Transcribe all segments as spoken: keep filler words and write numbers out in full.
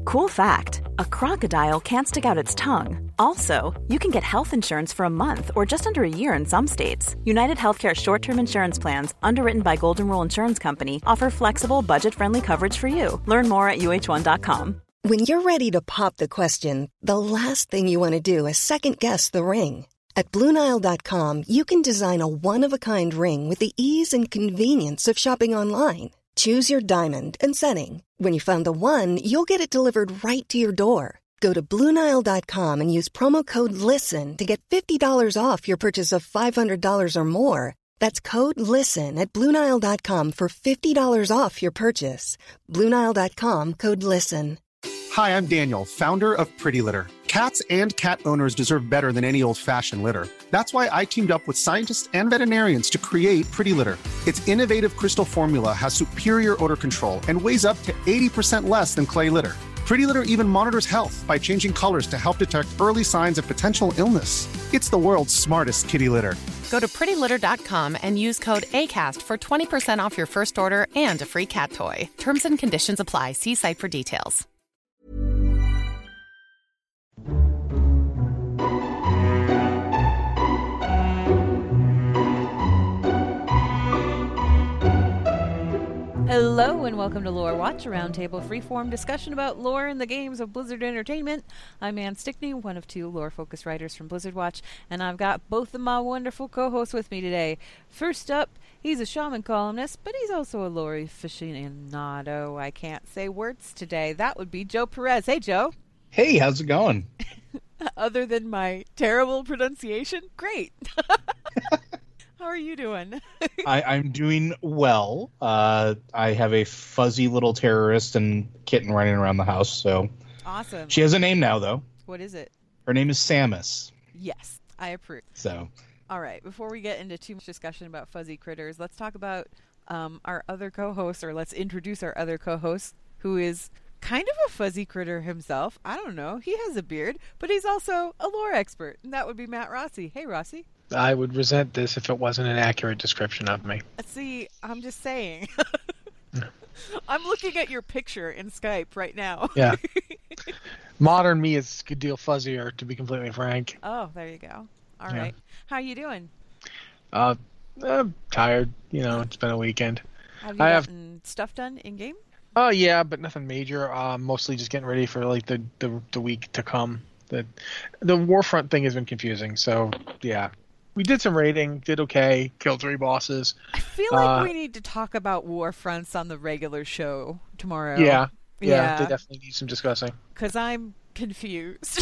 Cool fact, a crocodile can't stick out its tongue. Also, you can get health insurance for a month or just under a year in some states. United Healthcare short-term insurance plans, underwritten by Golden Rule Insurance Company, offer flexible, budget-friendly coverage for you. Learn more at U H one dot com. When you're ready to pop the question, the last thing you want to do is second-guess the ring. At Blue Nile dot com, you can design a one-of-a-kind ring with the ease and convenience of shopping online. Choose your diamond and setting. When you find the one, you'll get it delivered right to your door. Go to Blue Nile dot com and use promo code LISTEN to get fifty dollars off your purchase of five hundred dollars or more. That's code LISTEN at Blue Nile dot com for fifty dollars off your purchase. Blue Nile dot com, code LISTEN. Hi, I'm Daniel, founder of Pretty Litter. Cats and cat owners deserve better than any old-fashioned litter. That's why I teamed up with scientists and veterinarians to create Pretty Litter. Its innovative crystal formula has superior odor control and weighs up to eighty percent less than clay litter. Pretty Litter even monitors health by changing colors to help detect early signs of potential illness. It's the world's smartest kitty litter. Go to pretty litter dot com and use code ACAST for twenty percent off your first order and a free cat toy. Terms and conditions apply. See site for details. Hello and welcome to Lore Watch, a roundtable freeform discussion about lore in the games of Blizzard Entertainment. I'm Ann Stickney, one of two lore-focused writers from Blizzard Watch, and I've got both of my wonderful co-hosts with me today. First up, he's a shaman columnist, but he's also a lore aficionado. I can't say words today. That would be Joe Perez. Hey, Joe. Hey, how's it going? Other than my terrible pronunciation, great. How are you doing? I, I'm doing well. Uh, I have a fuzzy little terrorist and kitten running around the house. So awesome. She has a name now, though. What is it? Her name is Samus. Yes, I approve. So, all right. Before we get into too much discussion about fuzzy critters, let's talk about um, our other co-host, or let's introduce our other co-host, who is kind of a fuzzy critter himself. I don't know. He has a beard, but he's also a lore expert, and that would be Matt Rossi. Hey, Rossi. I would resent this if it wasn't an accurate description of me. See, I'm just saying. I'm looking at your picture in Skype right now. Yeah. Modern me is a good deal fuzzier, to be completely frank. Oh, there you go. All Yeah. right. How you doing? Uh, I'm tired. You know, it's been a weekend. Have you I have- gotten stuff done in-game? Oh, yeah, but nothing major. Uh, mostly just getting ready for like the, the, the week to come. The, the Warfront thing has been confusing, so yeah. We did some raiding, did okay, killed three bosses. I feel like Uh, we need to talk about Warfronts on the regular show tomorrow. Yeah, yeah, Yeah. they definitely need some discussing. Because I'm confused.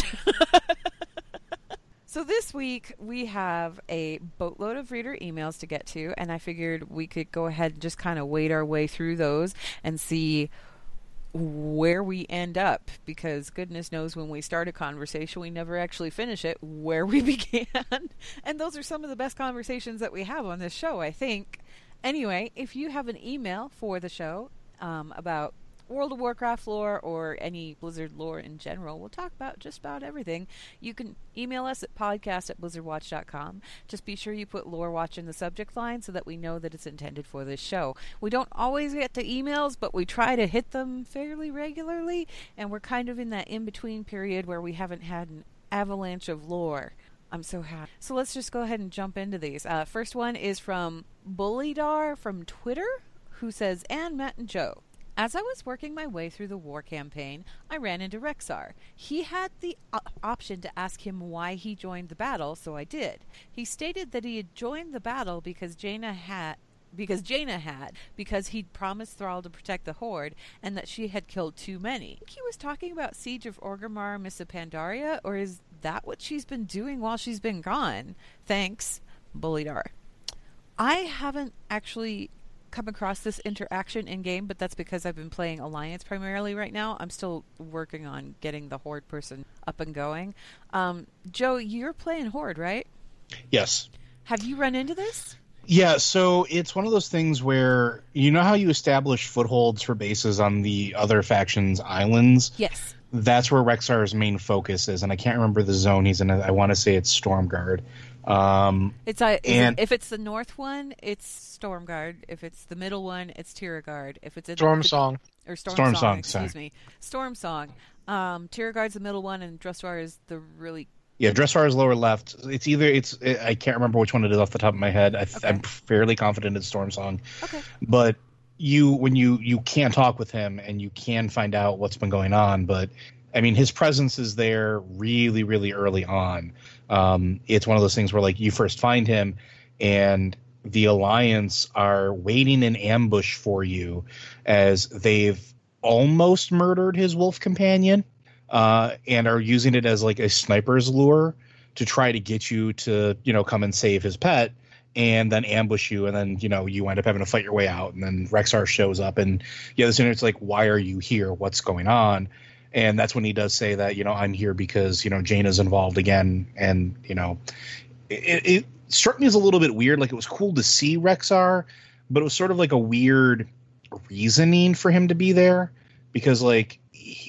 So this week we have a boatload of reader emails to get to, and I figured we could go ahead and just kind of wade our way through those and see where we end up, because goodness knows when we start a conversation we never actually finish it where we began. And those are some of the best conversations that we have on this show, I think. Anyway, if you have an email for the show um, about World of Warcraft lore or any Blizzard lore in general, we'll talk about just about everything. You can email us at podcast at blizzard watch dot com. Just be sure you put Lore Watch in the subject line so that we know that it's intended for this show. We don't always get to emails, but we try to hit them fairly regularly, and we're kind of in that in-between period where we haven't had an avalanche of lore. I'm so happy. So let's just go ahead and jump into these. Uh, first one is from Bullydar from Twitter, who says, "Ann, Matt, and Joe. As I was working my way through the war campaign, I ran into Rexar. He had the uh, option to ask him why he joined the battle, so I did. He stated that he had joined the battle because Jaina had because Jaina had, because he'd promised Thrall to protect the Horde, and that she had killed too many. I think he was talking about Siege of Orgrimmar, Miss Pandaria, or is that what she's been doing while she's been gone? Thanks, Bullydar." I haven't actually come across this interaction in game, but that's because I've been playing Alliance primarily right now. I'm still working on getting the Horde person up and going. Um, Joe, you're playing Horde, right? Yes. Have you run into this? Yeah, so it's one of those things where, you know how you establish footholds for bases on the other faction's islands? Yes. That's where Rexar's main focus is, and I can't remember the zone he's in. I want to say it's Stormguard. Um, it's a, and, it, if it's the north one, it's Stormguard. If it's the middle one, it's Tiraguard. If it's in Storm the, Song. or Storm, Storm Song, Song, excuse sorry. me. Storm Song. Um, Tierguard's the middle one, and Dressrosa is the really. Yeah, Dressrosa is lower left. It's either it's I can't remember which one it is off the top of my head. I, Okay. I'm fairly confident it's Storm Song. Okay. But you when you you can talk with him and you can find out what's been going on, but I mean his presence is there really really early on. Um, it's one of those things where like you first find him and the Alliance are waiting in ambush for you as they've almost murdered his wolf companion. Uh, and are using it as like a sniper's lure to try to get you to, you know, come and save his pet and then ambush you. And then, you know, you end up having to fight your way out. And then Rexxar shows up and yeah, the it's like, why are you here? What's going on? And that's when he does say that, you know, I'm here because, you know, Jaina's involved again. And, you know, it, it struck me as a little bit weird. Like it was cool to see Rexxar, but it was sort of like a weird reasoning for him to be there because like,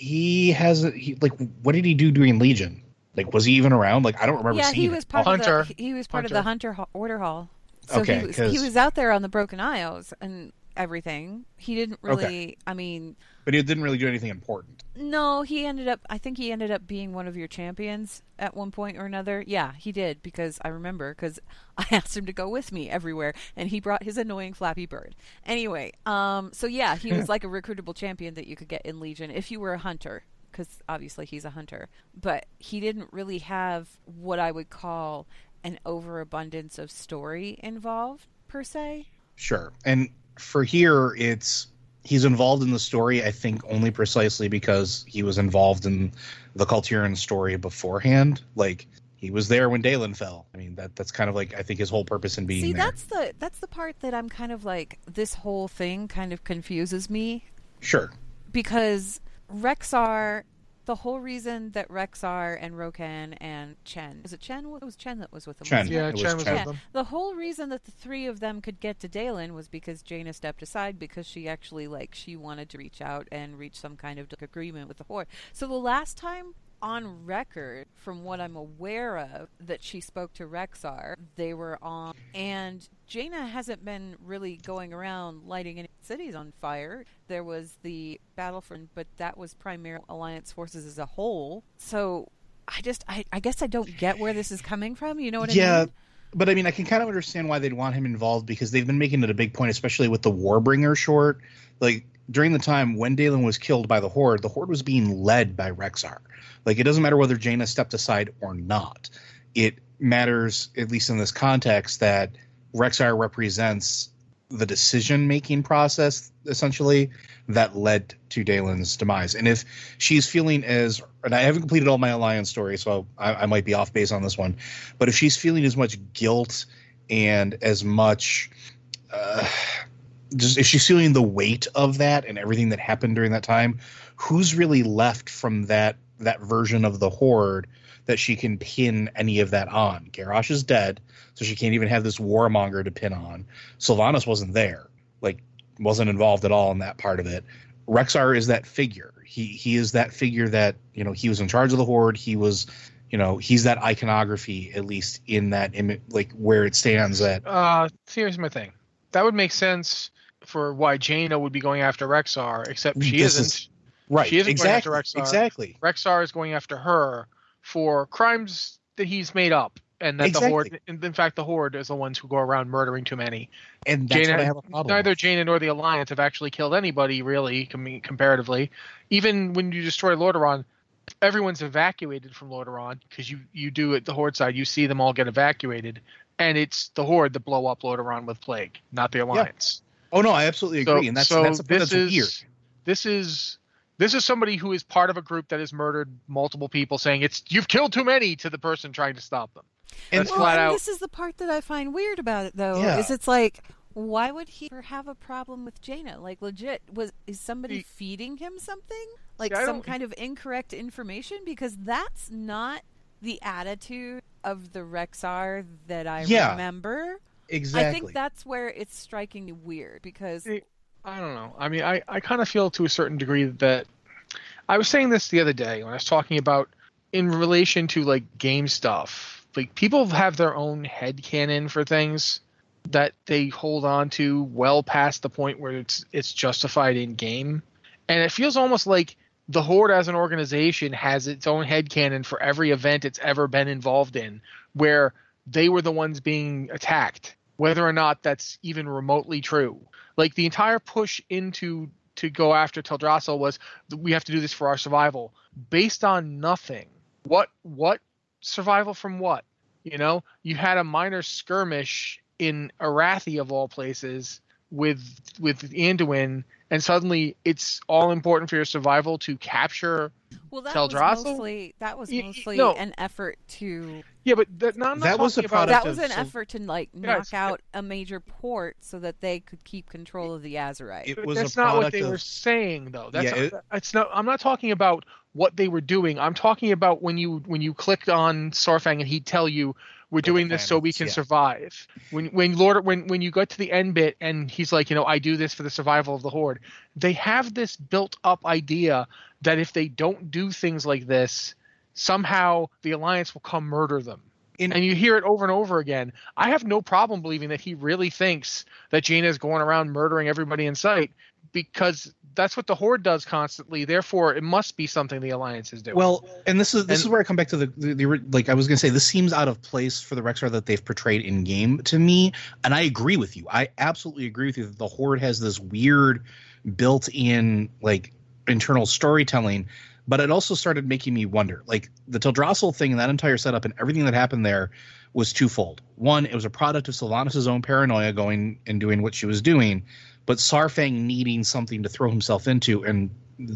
he has he, like what did he do during Legion? Like was he even around? Like I don't remember Yeah, seeing he was it. part Oh, of Hunter. the he was part Hunter. of the Hunter Ho- Order Hall. So Okay, he was 'cause- he was out there on the Broken Isles and everything. He didn't really. Okay. I mean, but he didn't really do anything important. no, he ended up. I think he ended up being one of your champions at one point or another. Yeah, he did because I remember because I asked him to go with me everywhere, and he brought his annoying Flappy Bird. Anyway, um, so yeah, he was like a recruitable champion that you could get in Legion if you were a hunter. Because obviously he's a hunter, but he didn't really have what I would call an overabundance of story involved per se. Sure. And for here, it's he's involved in the story, I think, only precisely because he was involved in the Kultiran story beforehand. Like he was there when Dalen fell. I mean, that that's kind of like I think his whole purpose in being See, there. that's the that's the part that I'm kind of like this whole thing kind of confuses me Sure. because Rexxar, the whole reason that Rexxar and Rokan and Chen, is it Chen? It was Chen that was with them. Chen. wasn't it? Yeah, It was Chen was Chen. with Yeah, them. the whole reason that the three of them could get to Dalen was because Jaina stepped aside because she actually like she wanted to reach out and reach some kind of agreement with the Horde. So the last time on record, from what I'm aware of, that she spoke to Rexxar, they were on, and Jaina hasn't been really going around lighting any cities on fire. There was the Battlefront, but that was primarily Alliance forces as a whole. So I just, I, I guess I don't get where this is coming from. You know what I Yeah. mean? But I mean, I can kind of understand why they'd want him involved because they've been making it a big point, especially with the Warbringer short. Like during the time when Dalen was killed by the Horde, the Horde was being led by Rexxar. Like it doesn't matter whether Jaina stepped aside or not. It matters, at least in this context, that Rexxar represents the decision-making process, essentially, that led to Dalen's demise. And if she's feeling as, and I haven't completed all my Alliance story, so I, I might be off base on this one, but if she's feeling as much guilt and as much, uh, just if she's feeling the weight of that and everything that happened during that time, who's really left from that that version of the Horde that she can pin any of that on? Garrosh is dead, so she can't even have this warmonger to pin on. Sylvanas wasn't there, like wasn't involved at all in that part of it. Rexxar is that figure. He he is that figure that, you know, he was in charge of the Horde. He was, you know, he's that iconography, at least in that image, like where it stands at. Uh, here's my thing. That would make sense for why Jaina would be going after Rexxar, except she This isn't. is- Right. She isn't going after exactly. Rexxar. Exactly. Rexxar is going after her for crimes that he's made up, and that Exactly. the Horde, in, in fact, the Horde is the ones who go around murdering too many. And that's Jaina, what I have a problem neither with. Jaina nor the Alliance have actually killed anybody, really, com- comparatively. Even when you destroy Lordaeron, everyone's evacuated from Lordaeron, because you, you do at the Horde side, you see them all get evacuated, and it's the Horde that blow up Lordaeron with plague, not the Alliance. Oh no, I absolutely agree, So, and that's so that's the part this that's is weird. this is this is somebody who is part of a group that has murdered multiple people, saying it's you've killed too many to the person trying to stop them. And That's Well, flat and out. this is the part that I find weird about it, though, Yeah. is it's like, why would he ever have a problem with Jaina? Like, legit, was is somebody He- feeding him something? Like See, I some don't- kind of incorrect information? Because that's not the attitude of the Rexxar that I Yeah. remember. Exactly. I think that's where it's striking me weird, because See, I don't know. I mean, I, I kind of feel to a certain degree that I was saying this the other day when I was talking about in relation to like game stuff. Like people have their own headcanon for things that they hold on to well past the point where it's it's justified in game. And it feels almost like the Horde as an organization has its own headcanon for every event it's ever been involved in, where they were the ones being attacked, whether or not that's even remotely true. Like the entire push into to go after Teldrassil was, we have to do this for our survival, based on nothing. What what survival from what? You know, you had a minor skirmish in Arathi of all places with with Anduin, and suddenly it's all important for your survival to capture well, that Teldrassil. Was mostly, that was mostly no. an effort to. Yeah, but that, no, I'm not that was a about, product That was of an some, effort to like Yes, knock out a major port so that they could keep control of the Azerite. It But was that's a not what product they of, were saying, though. That's Yeah, not, it- it's not. I'm not talking about what they were doing. I'm talking about when you when you clicked on Saurfang and he'd tell you, we're doing this so we planets, can yeah. survive. When when Lord when when you got to the end bit and he's like, you know, I do this for the survival of the Horde. They have this built up idea that if they don't do things like this, somehow the Alliance will come murder them. In- And you hear it over and over again. I have no problem believing that he really thinks that Jaina is going around murdering everybody in sight, because that's what the Horde does constantly. Therefore, it must be something the Alliance is doing. Well, and this is this And- is where I come back to the, the, the like I was gonna say, this seems out of place for the Rexar that they've portrayed in game to me, and I agree with you. I absolutely agree with you that the Horde has this weird built-in like internal storytelling, but it also started making me wonder. Like the Teldrassil thing and that entire setup and everything that happened there was twofold. One, it was a product of Sylvanas' own paranoia going and doing what she was doing, but Saurfang needing something to throw himself into and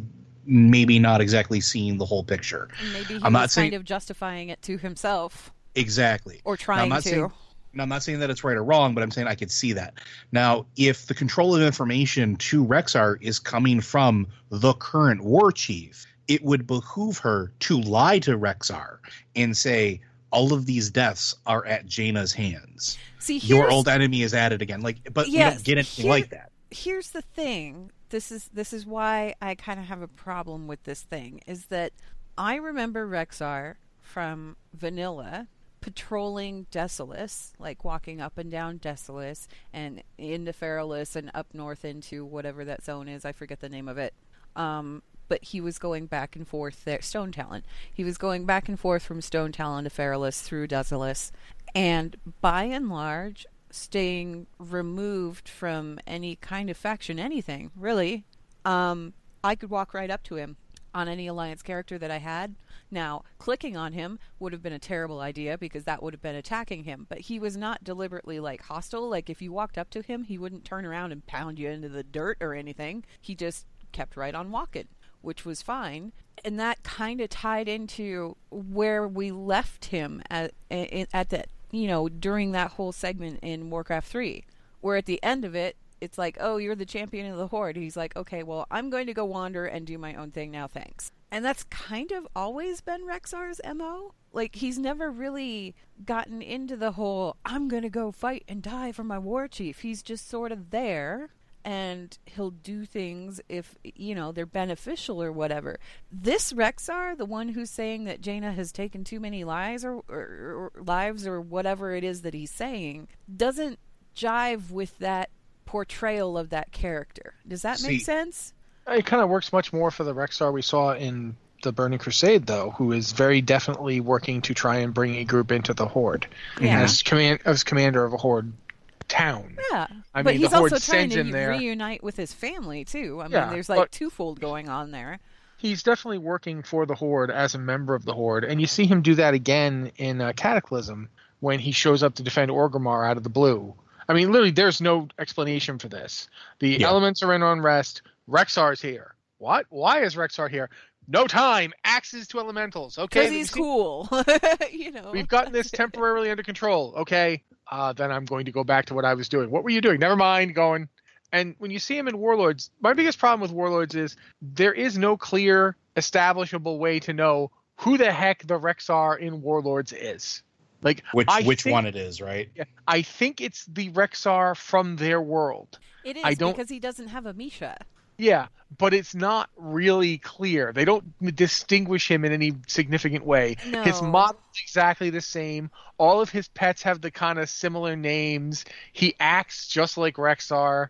maybe not exactly seeing the whole picture. And maybe he I'm not was saying- kind of justifying it to himself. Exactly. Or Now, trying I'm not to. Saying, now, I'm not saying that it's right or wrong, but I'm saying I could see that. Now, if the control of information to Rexar is coming from the current war chief, it would behoove her to lie to Rexar and say, all of these deaths are at Jaina's hands. See, Your here's- old enemy is at it again. Like, but we Yes, don't get anything here- like that. Here's the thing. This is this is why I kind of have a problem with this thing. Is that I remember Rexar from Vanilla patrolling Desolace, like walking up and down Desolace and into Feralus and up north into whatever that zone is. I forget the name of it. Um, but he was going back and forth there. Stone Talon. He was going back and forth from Stone Talon to Feralus through Desolace, and by and large, staying removed from any kind of faction, anything really. Um, I could walk right up to him on any Alliance character that I had. Now, clicking on him would have been a terrible idea because that would have been attacking him. But he was not deliberately like hostile. Like if you walked up to him, he wouldn't turn around and pound you into the dirt or anything. He just kept right on walking, which was fine. And that kind of tied into where we left him at at that, you know, during that whole segment in Warcraft three, where at the end of it, it's like, oh, you're the champion of the Horde. He's like, okay, well, I'm going to go wander and do my own thing now, thanks. And that's kind of always been Rexar's M O. Like, he's never really gotten into the whole, I'm going to go fight and die for my war chief. He's just sort of there, and he'll do things if, you know, they're beneficial or whatever. This Rexar, the one who's saying that Jaina has taken too many lies or, or, or lives or whatever it is that he's saying, doesn't jive with that portrayal of that character. Does that See, make sense? It kind of works much more for the Rexar we saw in the Burning Crusade, though, who is very definitely working to try and bring a group into the Horde. Yeah. As command as commander of a Horde town. Yeah, I but mean, he's the Horde also trying sends to him there. reunite with his family too. I mean, Yeah, there's like but- twofold going on there. He's definitely working for the Horde as a member of the Horde, and you see him do that again in uh, Cataclysm when he shows up to defend Orgrimmar out of the blue. I mean, literally, there's no explanation for this. The Yeah. elements are in unrest. Rexar's here. What? Why is Rexar here? No time. Axes to elementals. Okay. Because then he's you see- cool, you know. We've gotten this temporarily under control. Okay. Uh, then I'm going to go back to what I was doing. What were you doing? Never mind. Going. And when you see him in Warlords, my biggest problem with Warlords is there is no clear, establishable way to know who the heck the Rexar in Warlords is. Like Which I which think- one it is, right? I think it's the Rexar from their world. It is I don't- because he doesn't have a Misha. Yeah, but it's not really clear. They don't distinguish him in any significant way. His No. model is exactly the same. All of his pets have the kind of similar names. He acts just like Rexar.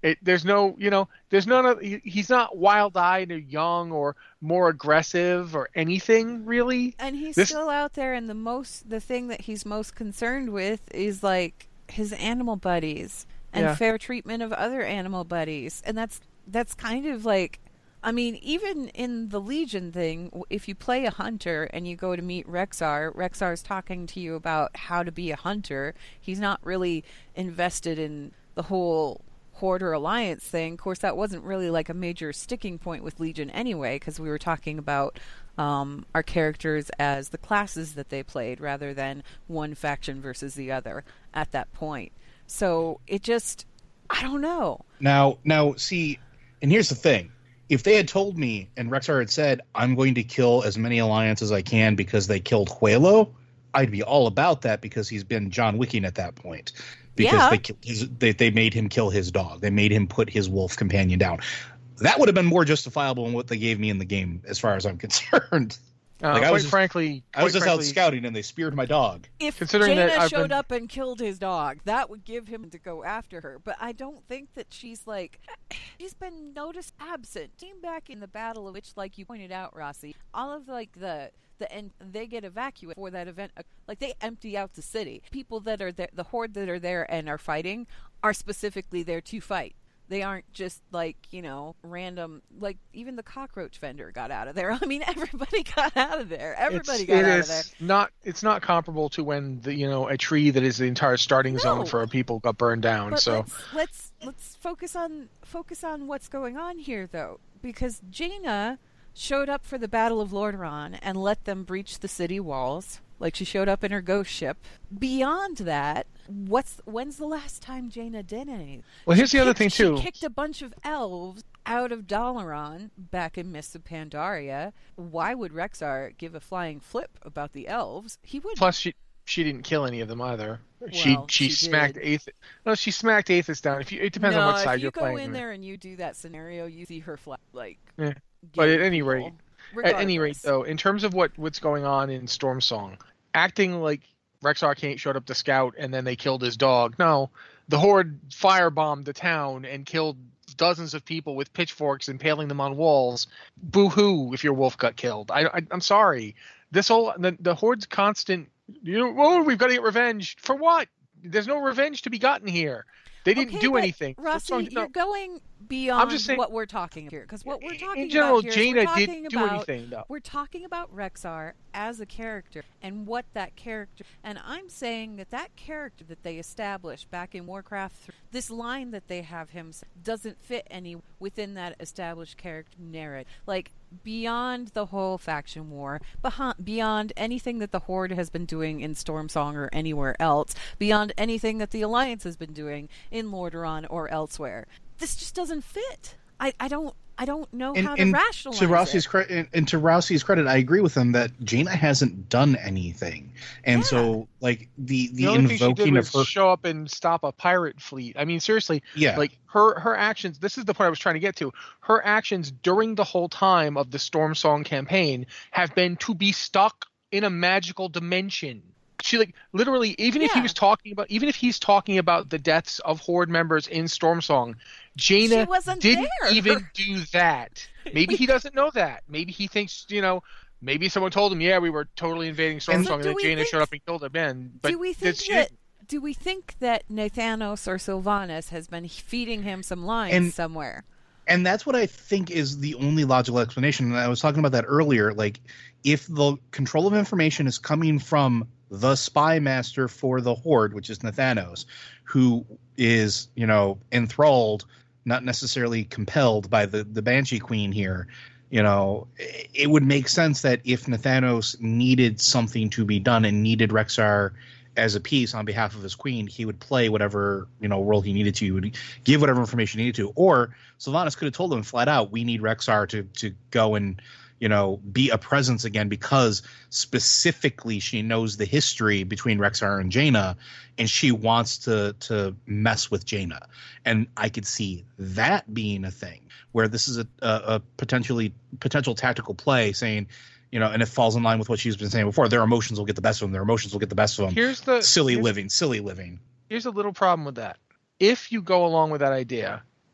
It, there's no, you know, there's none of. He, he's not wild-eyed or young or more aggressive or anything really. And he's This- still out there, and the most, the thing that he's most concerned with is like his animal buddies and Yeah. fair treatment of other animal buddies, and that's that's kind of like. I mean, even in the Legion thing, w- if you play a hunter and you go to meet Rexar, Rexar's talking to you about how to be a hunter. He's not really invested in the whole Horde or Alliance thing. Of course, that wasn't really like a major sticking point with Legion anyway, because we were talking about um, our characters as the classes that they played rather than one faction versus the other at that point. So it just, I don't know. Now, now, see, and here's the thing. If they had told me and Rexar had said, I'm going to kill as many Alliance as I can because they killed Huelo, I'd be all about that because he's been John Wicking at that point. Because Yeah. they, killed his, they they made him kill his dog. They made him put his wolf companion down. That would have been more justifiable than what they gave me in the game, as far as I'm concerned. Uh, Like, I quite was just- frankly, I was quite just out frankly- scouting and they speared my dog. If Considering Jaina that I've showed been- up and killed his dog, that would give him to go after her. But I don't think that she's like she's been noticed absent. Came back in the battle of which, like you pointed out, Rossi, all of like the the and they get evacuated for that event. Like they empty out the city. People that are there, the horde that are there and are fighting, are specifically there to fight. They aren't just like, you know, random, like even the cockroach vendor got out of there. I mean, everybody got out of there. Everybody it's, got it out is of there. Not, it's not comparable to when the you know a tree that is the entire starting No. zone for a people got burned down. But so let's, let's let's focus on focus on what's going on here, though, because Jaina showed up for the Battle of Lordaeron and let them breach the city walls. Like she showed up in her ghost ship. Beyond that, what's when's the last time Jaina did anything? Well, here's She the other kicked- thing, too. She kicked a bunch of elves out of Dalaran back in Mists of Pandaria. Why would Rexar give a flying flip about the elves? He wouldn't. plus she she didn't kill any of them either. she Well, she, she smacked did. Aethys. No, she smacked Aethys down. If you, it depends no, on what side if you you're go playing. in right? there and you do that scenario, you see her fly, like. Yeah. But getting at any people. rate, At any rate, Regardless. though, in terms of what what's going on in Stormsong, acting like Rexar Kane showed up to scout and then they killed his dog. No, the Horde firebombed the town and killed dozens of people with pitchforks, impaling them on walls. Boo-hoo if your wolf got killed. I, I, I'm sorry. This whole the, the Horde's constant. You know, oh, we've got to get revenge for what? There's no revenge to be gotten here. They didn't Okay, do but, anything. Rossi, Stormsong- no. you're going beyond just saying- what we're talking here, because what we're In talking general, about here is Jaina we're talking didn't do about, anything, though. We're talking about Rexar as a character and what that character. And I'm saying that that character that they established back in Warcraft three, this line that they have him say, doesn't fit any within that established character narrative. Like beyond the whole faction war, behind, beyond anything that the Horde has been doing in Stormsong or anywhere else, beyond anything that the Alliance has been doing in Lordaeron or elsewhere. This just doesn't fit. I, I don't I don't know And, how to and rationalize to Rossi's it. credit, and, and to Rossi's credit, I agree with him that Jaina hasn't done anything, and Yeah. so like the the, The only thing she did invoking was of her, show up and stop a pirate fleet. I mean, seriously, yeah, like her her actions. This is the point I was trying to get to. Her actions during the whole time of the Stormsong campaign have been to be stuck in a magical dimension. She like literally, even if he Yeah. was talking about, even if he's talking about the deaths of Horde members in Stormsong, Jaina She wasn't didn't there. even do that. Maybe he doesn't know that. Maybe he thinks, you know. Maybe someone told him, yeah, we were totally invading Stormsong, So and do then we Jaina think- showed up and killed him. Man, but do we think she that didn't. do we think that Nathanos or Sylvanas has been feeding him some lines And- somewhere? and that's what I think is the only logical explanation. And I was talking about that earlier. Like, if the control of information is coming from the spy master for the Horde, which is Nathanos, who is, you know, enthralled, not necessarily compelled by the, the Banshee Queen here, you know, it, it would make sense that if Nathanos needed something to be done and needed Rexar as a piece on behalf of his queen, he would play whatever, you know, role he needed to. He would give whatever information he needed to. Or Sylvanas could have told him flat out, we need Rexar to to go and, you know, be a presence again, because specifically she knows the history between Rexar and Jaina, and she wants to to mess with Jaina. And I could see that being a thing where this is a, a, a potentially potential tactical play, saying, you know, and it falls in line with what she's been saying before. Their emotions will get the best of them. Their emotions will get the best of them. Here's the silly here's- living, silly living. Here's a little problem with that. If you go along with that idea,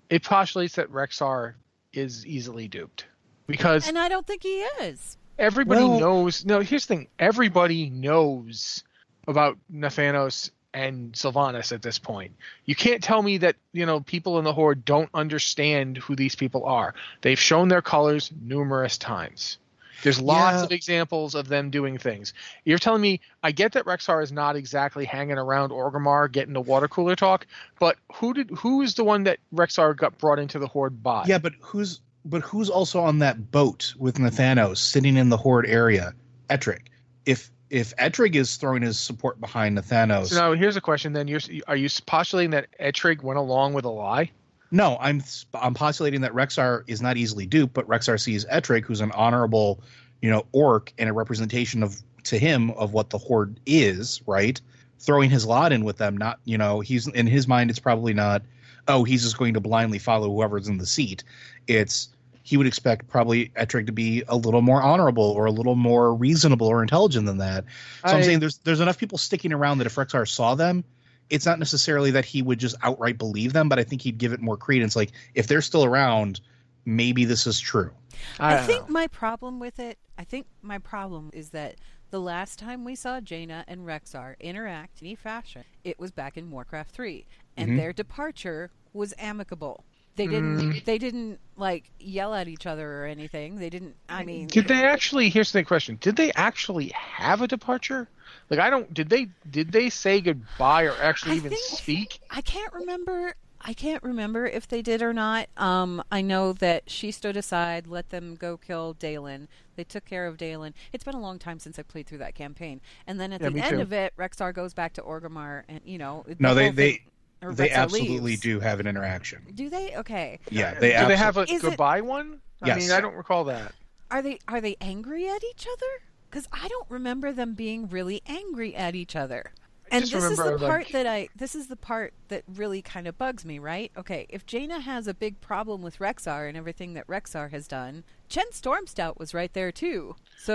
it postulates that Rexxar is easily duped because And I don't think he is. everybody Well- knows. No, here's the thing: everybody knows about Nathanos and Sylvanas at this point. You can't tell me that, you know, people in the Horde don't understand who these people are. They've shown their colors numerous times. There's lots Yeah. of examples of them doing things. You're telling me, I get that Rexxar is not exactly hanging around Orgrimmar getting the water cooler talk, but who did who is the one that Rexxar got brought into the Horde by? Yeah, but who's but who's also on that boat with Nathanos sitting in the Horde area? Ettrig. If if Ettrig is throwing his support behind Nathanos, So now here's a question. Then you're are you postulating that Ettrig went along with a lie? no, I'm I'm postulating that Rexxar is not easily duped, but Rexxar sees Ettrig, who's an honorable, you know, orc and a representation of to him of what the Horde is, right? Throwing his lot in with them, not, you know, he's in his mind, it's probably not, oh, he's just going to blindly follow whoever's in the seat. It's he would expect probably Ettrig to be a little more honorable or a little more reasonable or intelligent than that. So I, I'm saying there's there's enough people sticking around that if Rexxar saw them, it's not necessarily that he would just outright believe them, but I think he'd give it more credence. Like, if they're still around, maybe this is true. I, I don't think know. my problem with it, I think my problem is that the last time we saw Jaina and Rexxar interact in any fashion, it was back in Warcraft three, and Mhm. their departure was amicable. They didn't. Mm. They didn't like yell at each other or anything. They didn't. I mean, Did they actually? Here's the question: did they actually have a departure? Like, I don't. Did they? Did they say goodbye or actually I even think- speak? I can't remember. I can't remember if they did or not. Um, I know that she stood aside, let them go kill Dalen. They took care of Dalen. It's been a long time since I played through that campaign. And then at Yeah, the me end too. of it, Rexxar goes back to Orgrimmar, and you know. the No, they whole they thing- or they Rexxar absolutely leaves. do have an interaction. Do they? Okay. Yeah, they Do they absolutely have a Is it- goodbye one? I Yes. mean, I don't recall that. Are they are they angry at each other? Because I don't remember them being really angry at each other. I And just this is the remember, part like- that I this is the part that really kind of bugs me, right? Okay, if Jaina has a big problem with Rexxar and everything that Rexxar has done, Chen Stormstout was right there too.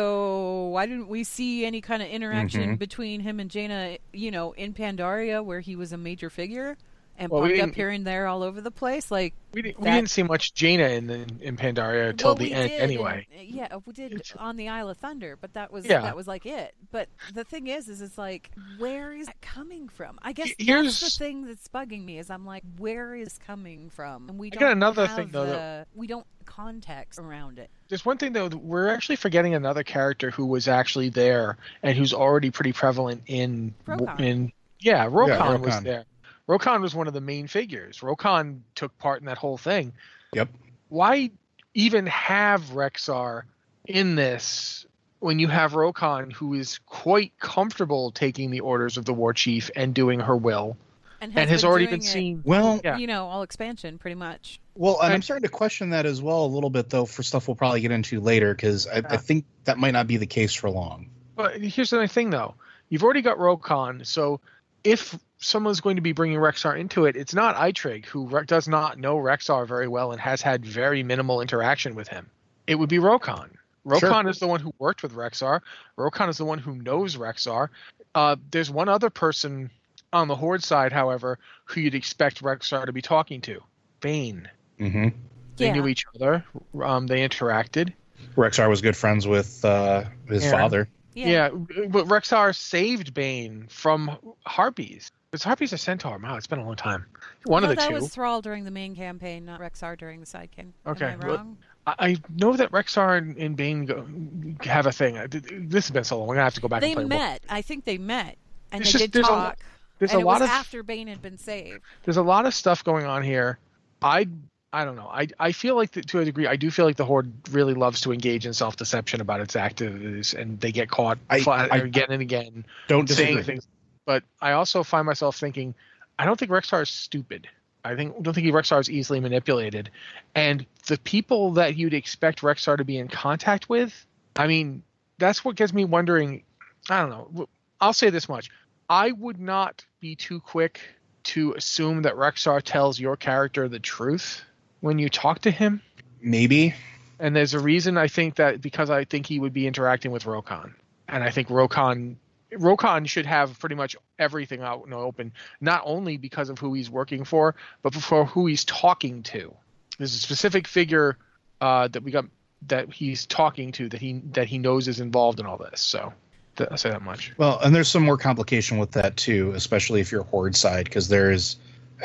So why didn't we see any kind of interaction Mhm. between him and Jaina, you know, in Pandaria where he was a major figure and Well, we popped up didn't- here and there all over the place? Like We didn't, we that- didn't see much Jaina in the, in Pandaria till well, the we end, did, anyway. and- yeah, we did It's- on the Isle of Thunder, but that was Yeah. that was like it. But the thing is, is it's like, where is that coming from? I guess Here's- that's the thing that's bugging me is I'm like, where is it coming from? And we I don't got another have thing, though, the, that- we don't context around it. There's one thing though, that we're actually forgetting another character who was actually there and who's already pretty prevalent in Rokan. in yeah, Rokan was Rokan. there. Rokan was one of the main figures. Rokan took part in that whole thing. Yep. Why even have Rexxar in this when you have Rokan, who is quite comfortable taking the orders of the war chief and doing her will, And and has been already doing been it, seen? Well, Yeah. you know, all expansion pretty much. well, and I'm And- starting to question that as well a little bit, though, for stuff we'll probably get into later, because I, I Yeah. think that might not be the case for long. But here's the thing, though. You've already got Rokan, so if someone's going to be bringing Rexxar into it, it's not Eitrig, who re- does not know Rexxar very well and has had very minimal interaction with him. It would be Rokan. Rokan Sure. is the one who worked with Rexxar. Rokan is the one who knows Rexxar. Uh, there's one other person on the Horde side, however, who you'd expect Rexxar to be talking to. Bane. Mm-hmm. They Yeah. knew each other. Um, they interacted. Rexxar was good friends with uh, his Aaron. father. Yeah. but Rexxar saved Bane from Harpies. It's Harpies or Centaur. Wow, it's been a long time. One no, of the that two. was Thrall during the main campaign, not Rexxar during the side campaign. Okay, Am I well, wrong? I I know that Rexxar and, and Bane go, have a thing. I- This has been so long. I'm gonna have to go back They and play. met. I think they met, and It's they just- did there's a- talk. There's and a it lot was of after Bane had been saved. there's a lot of stuff going on here. I I don't know. I I feel like that to a degree. I do feel like the Horde really loves to engage in self deception about its activities, and they get caught I- flat I- again and again Don't saying disagree. things. But I also find myself thinking, I don't think Rexxar is stupid. I think don't think Rexxar is easily manipulated, and the people that you'd expect Rexxar to be in contact with, I mean, that's what gets me wondering. I don't know. I'll say this much: I would not be too quick to assume that Rexxar tells your character the truth when you talk to him. Maybe. And there's a reason I think that because I think he would be interacting with Rokan, and I think Rokan Rokon should have pretty much everything out in the open, not only because of who he's working for, but for who he's talking to. There's a specific figure uh, that we got that he's talking to that he that he knows is involved in all this. So th- I'll say that much. Well, and there's some more complication with that too, especially if you're Horde side, because there's.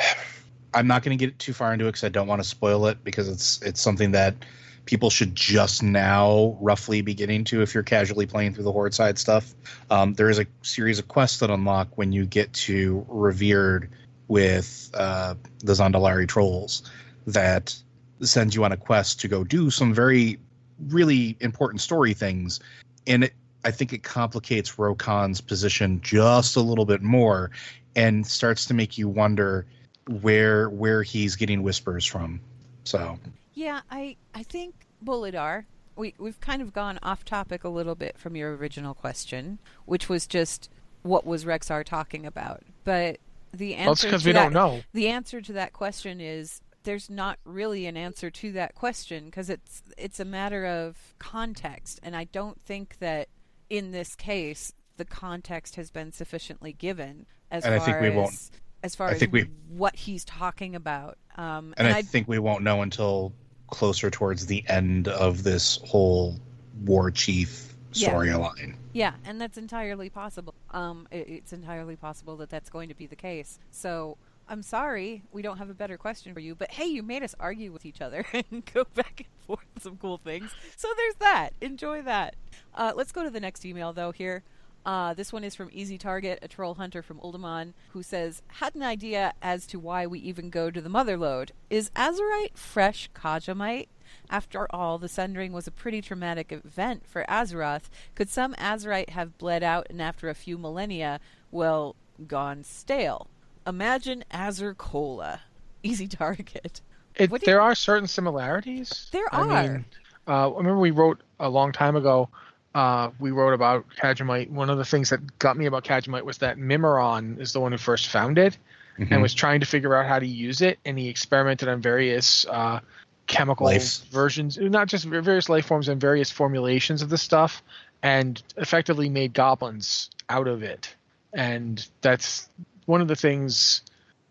I'm not going to get too far into it because I don't want to spoil it, because it's it's something that people should just now roughly be getting to if you're casually playing through the Horde side stuff. Um, there is a series of quests that unlock when you get to Revered with uh, the Zandalari trolls that sends you on a quest to go do some very really important story things. And it, I think it complicates Rokon's position just a little bit more and starts to make you wonder where where he's getting whispers from. So yeah, I I think Bulidar, we we've kind of gone off topic a little bit from your original question, which was just what was Rexar talking about. But the answer well, it's because we that, don't know. The answer to that question is there's not really an answer to that question, because it's it's a matter of context, and I don't think that in this case the context has been sufficiently given as and far I think we as won't. as far I as think we, what he's talking about. Um, and, and I, I think we won't know until closer towards the end of this whole war chief storyline. Yeah. yeah, and that's entirely possible. Um, it, it's entirely possible that that's going to be the case. So I'm sorry we don't have a better question for you, but hey, you made us argue with each other and go back and forth with some cool things. So there's that. Enjoy that. Uh, let's go to the next email, though, here. Uh, this one is from Easy Target, a troll hunter from Uldaman, who says, had an idea as to why we even go to the Motherlode. Is Azerite fresh Kajamite? After all, the Sundering was a pretty traumatic event for Azeroth. Could some Azerite have bled out and after a few millennia, well, gone stale? Imagine Azer Cola. Easy Target. It, there you... are certain similarities. There I are. Mean, uh, I remember we wrote a long time ago, Uh, we wrote about Kajamite. One of the things that got me about Kajamite was that Mimiron is the one who first found it mm-hmm. and was trying to figure out how to use it. And he experimented on various uh, chemical life. versions, not just various life forms and various formulations of the stuff, and effectively made goblins out of it. And that's one of the things.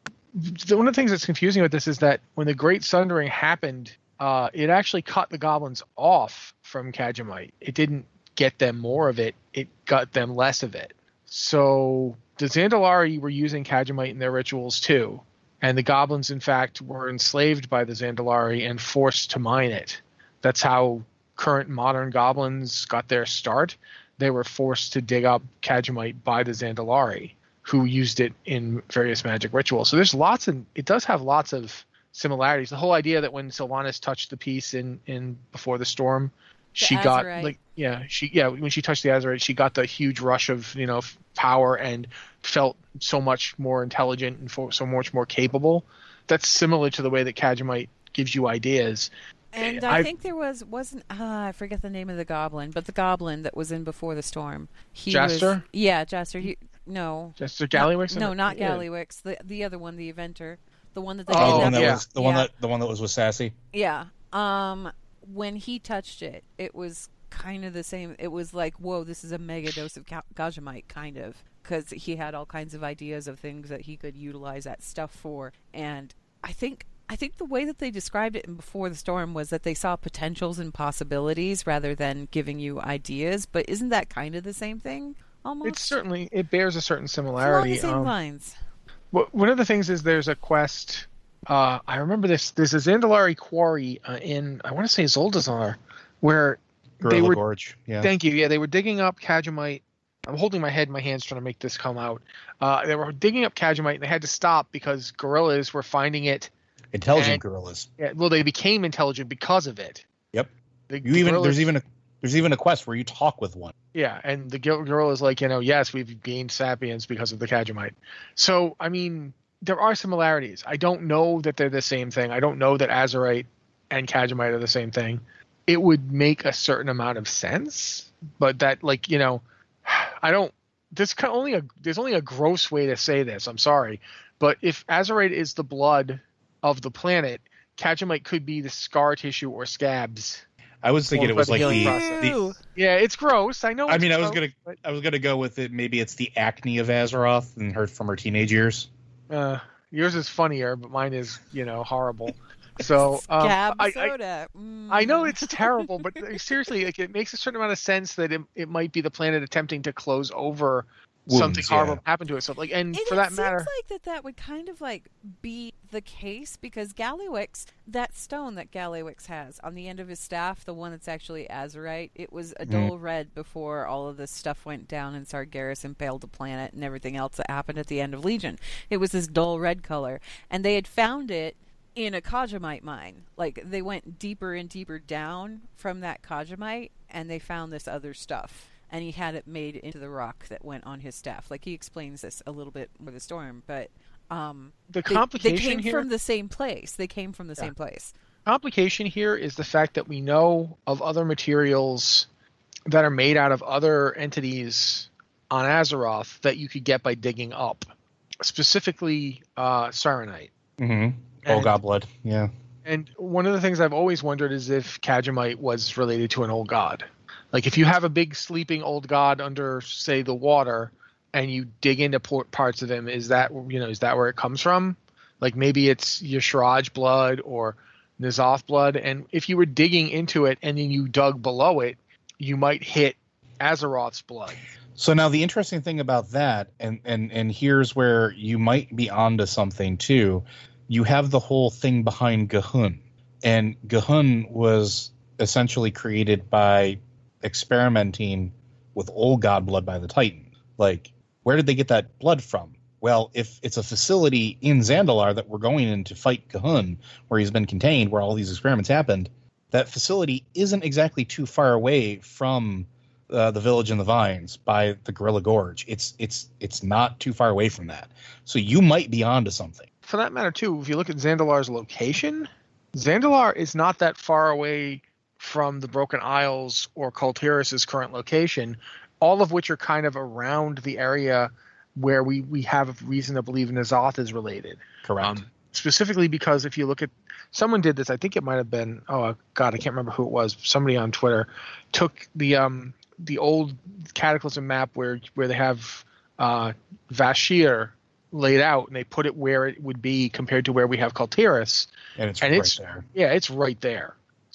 One of the things that's confusing about this is that when the Great Sundering happened, uh, it actually cut the goblins off from Kajamite. It didn't get them more of it, it got them less of it. So the Zandalari were using Kajamite in their rituals too, and the goblins in fact were enslaved by the Zandalari and forced to mine it. That's how current modern goblins got their start. They were forced to dig up Kajamite by the Zandalari, who used it in various magic rituals. So there's lots of, it does have lots of similarities. The whole idea that when Sylvanas touched the piece in, in Before the Storm, The she got Azerite. like yeah she yeah when she touched the Azerite, she got the huge rush of you know power and felt so much more intelligent and for, so much more capable. That's similar to the way that Kajamite gives you ideas. And I, I think there was wasn't uh, I forget the name of the goblin, but the goblin that was in Before the Storm. He Jaster? Was, yeah, Jaster. He, no, Jaster Gallywix. No, no not yeah. Gallywix. The the other one, the Eventer, the one that they. Oh, the one that yeah. was the yeah. one that the one that was with Sassy. Yeah. Um. When he touched it, it was kind of the same. It was like, whoa, this is a mega dose of Kajamite, kind of, because he had all kinds of ideas of things that he could utilize that stuff for. And I think I think the way that they described it in Before the Storm was that they saw potentials and possibilities rather than giving you ideas. But isn't that kind of the same thing? Almost. It's certainly it bears a certain It's similarity. along the same um, lines. Well, one of the things is there's a quest. Uh, I remember this. There's a Zandalari quarry uh, in I want to say Zoldazar, where Gorilla they were. Gorge. Yeah. Thank you. Yeah, they were digging up Kajamite. I'm holding my head in my hands trying to make this come out. Uh, they were digging up Kajamite and they had to stop because gorillas were finding it. Intelligent and, gorillas. Yeah. Well, they became intelligent because of it. Yep. The You even gorillas, there's even a there's even a quest where you talk with one. Yeah, and the gorilla's like, you know, yes, we've gained sapience because of the Kajamite. So, I mean, there are similarities. I don't know that they're the same thing. I don't know that Azerite and Kajamite are the same thing. It would make a certain amount of sense, but that, like, you know, I don't. This can only a there's only a gross way to say this. I'm sorry, but if Azerite is the blood of the planet, Kajamite could be the scar tissue or scabs. I was thinking Well, it was by like the the, healing the Ew. Yeah, it's gross. I know. I It's mean, I was gross, gonna, I was gonna go with it. Maybe it's the acne of Azeroth and her from her teenage years. but, uh, yours is funnier, but mine is, you know, horrible. So um, Scab I, I, soda. Mm. I know it's terrible, but seriously, like, it makes a certain amount of sense that it, it might be the planet attempting to close over Wounds, something horrible yeah. happened to it. So, like, and And for it that seems matter, like that that would kind of like be the case because Gallywix, that stone that Gallywix has on the end of his staff, the one that's actually azurite, it was a dull Mm-hmm. red before all of this stuff went down and Sargeras impaled the planet and everything else that happened at the end of Legion. It was this dull red color, and they had found it in a Kajamite mine. Like, they went deeper and deeper down from that Kajamite, and they found this other stuff. And he had it made into the rock that went on his staff. Like, he explains this a little bit more the storm, but um, the they, complication they came here, from the same place. They came from the Yeah. same place. complication here is the fact that we know of other materials that are made out of other entities on Azeroth that you could get by digging up, specifically uh, Saronite. Mm-hmm. Oh, And- God blood. Yeah. And one of the things I've always wondered is if Kajamite was related to an old god. Like, if you have a big sleeping old god under, say, the water, and you dig into por- parts of him, is that, you know, is that where it comes from? Like, maybe it's Y'Shaarj blood or N'Zoth blood, and if you were digging into it and then you dug below it, you might hit Azeroth's blood. So now the interesting thing about that, and and and here's where you might be onto something too. You have the whole thing behind Gahun, and Gahun was essentially created by experimenting with old god blood by the Titan. Like, where did they get that blood from? Well, if it's a facility in Zandalar that we're going in to fight Gahun, where he's been contained, where all these experiments happened, that facility isn't exactly too far away from uh, the Village in the Vines by the Gorilla Gorge. It's it's it's not too far away from that. So you might be onto something. For that matter, too, if you look at Zandalar's location, Zandalar is not that far away from the Broken Isles or Kultiris' current location, all of which are kind of around the area where we, we have reason to believe N'Zoth is related. Correct. Um, specifically because if you look at – someone did this. I think it might have been – oh, God, I can't remember who it was. Somebody on Twitter took the um, the old Cataclysm map where, where they have uh, Vashir laid out, and they put it where it would be compared to where we have Kultiris. And it's and right it's there. Yeah, it's right there.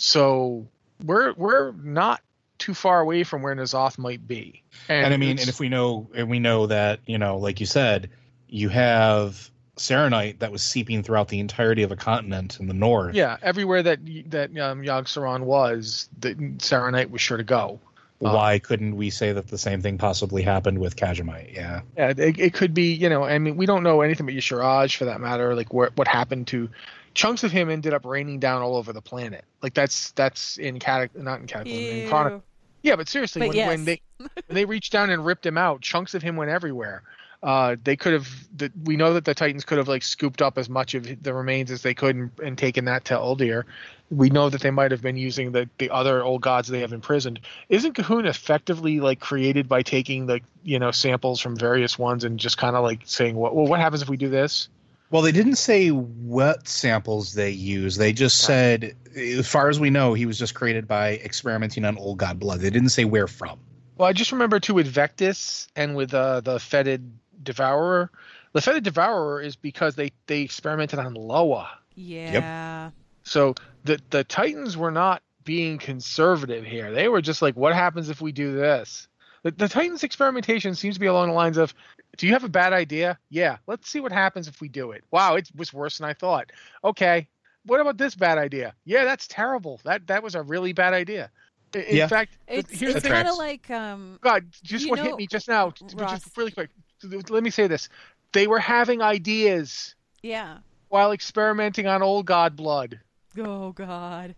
So we're we're not too far away from where N'Zoth might be. And, And I mean, it's- and if we know, and we know that, you know, like you said, you have Saronite that was seeping throughout the entirety of a continent in the north. yeah, everywhere that that um, Yogg-Saron was, the Saronite was sure to go. Why couldn't we say that the same thing possibly happened with Kajamite? Yeah. Yeah, it, it could be, you know, I mean, we don't know anything about Y'Shaarj for that matter, like what what happened to chunks of him ended up raining down all over the planet. Like that's that's in Catac not in Cataclysm, in Chronicle. Yeah, but seriously, But when, yes. when they when they reached down and ripped him out, chunks of him went everywhere. Uh, they could have. The, we know that the Titans could have like scooped up as much of the remains as they could and, and taken that to Uldir. We know that they might have been using the, the other old gods they have imprisoned. Isn't Gahun effectively like created by taking the you know samples from various ones and just kind of like saying, what well, what happens if we do this? Well, they didn't say what samples they used. They just said, as far as we know, he was just created by experimenting on old god blood. They didn't say where from. Well, I just remember too with Vectis and with uh, the Fetid Devourer. The Fetid Devourer is because they, they experimented on Loa. Yeah. So the the Titans were not being conservative here. They were just like, what happens if we do this? The, the Titans experimentation seems to be along the lines of, do you have a bad idea? Yeah, let's see what happens if we do it. Wow, it was worse than I thought. Okay, what about this bad idea? Yeah, that's terrible. That that was a really bad idea. In in Yeah. fact, It's, here's the it's thing. kind of like um, God, just You what know, hit me just now, t- Ross- just really quick. Let me say this. They were having ideas yeah. while experimenting on old god blood. Oh God.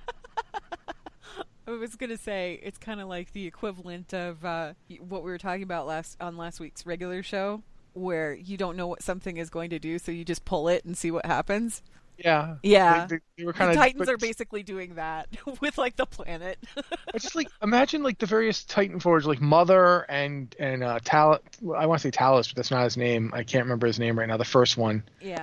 I was gonna say it's kind of like the equivalent of uh, what we were talking about last on last week's regular show, where you don't know what something is going to do, so you just pull it and see what happens. Yeah. Yeah. They, they, they were The kind of Titans are basically doing that with like the planet. It's just like imagine like the various Titan Forge, like Mother and and uh, Tal. I want to say Talos, but that's not his name. I can't remember his name right now. The first one. Yeah.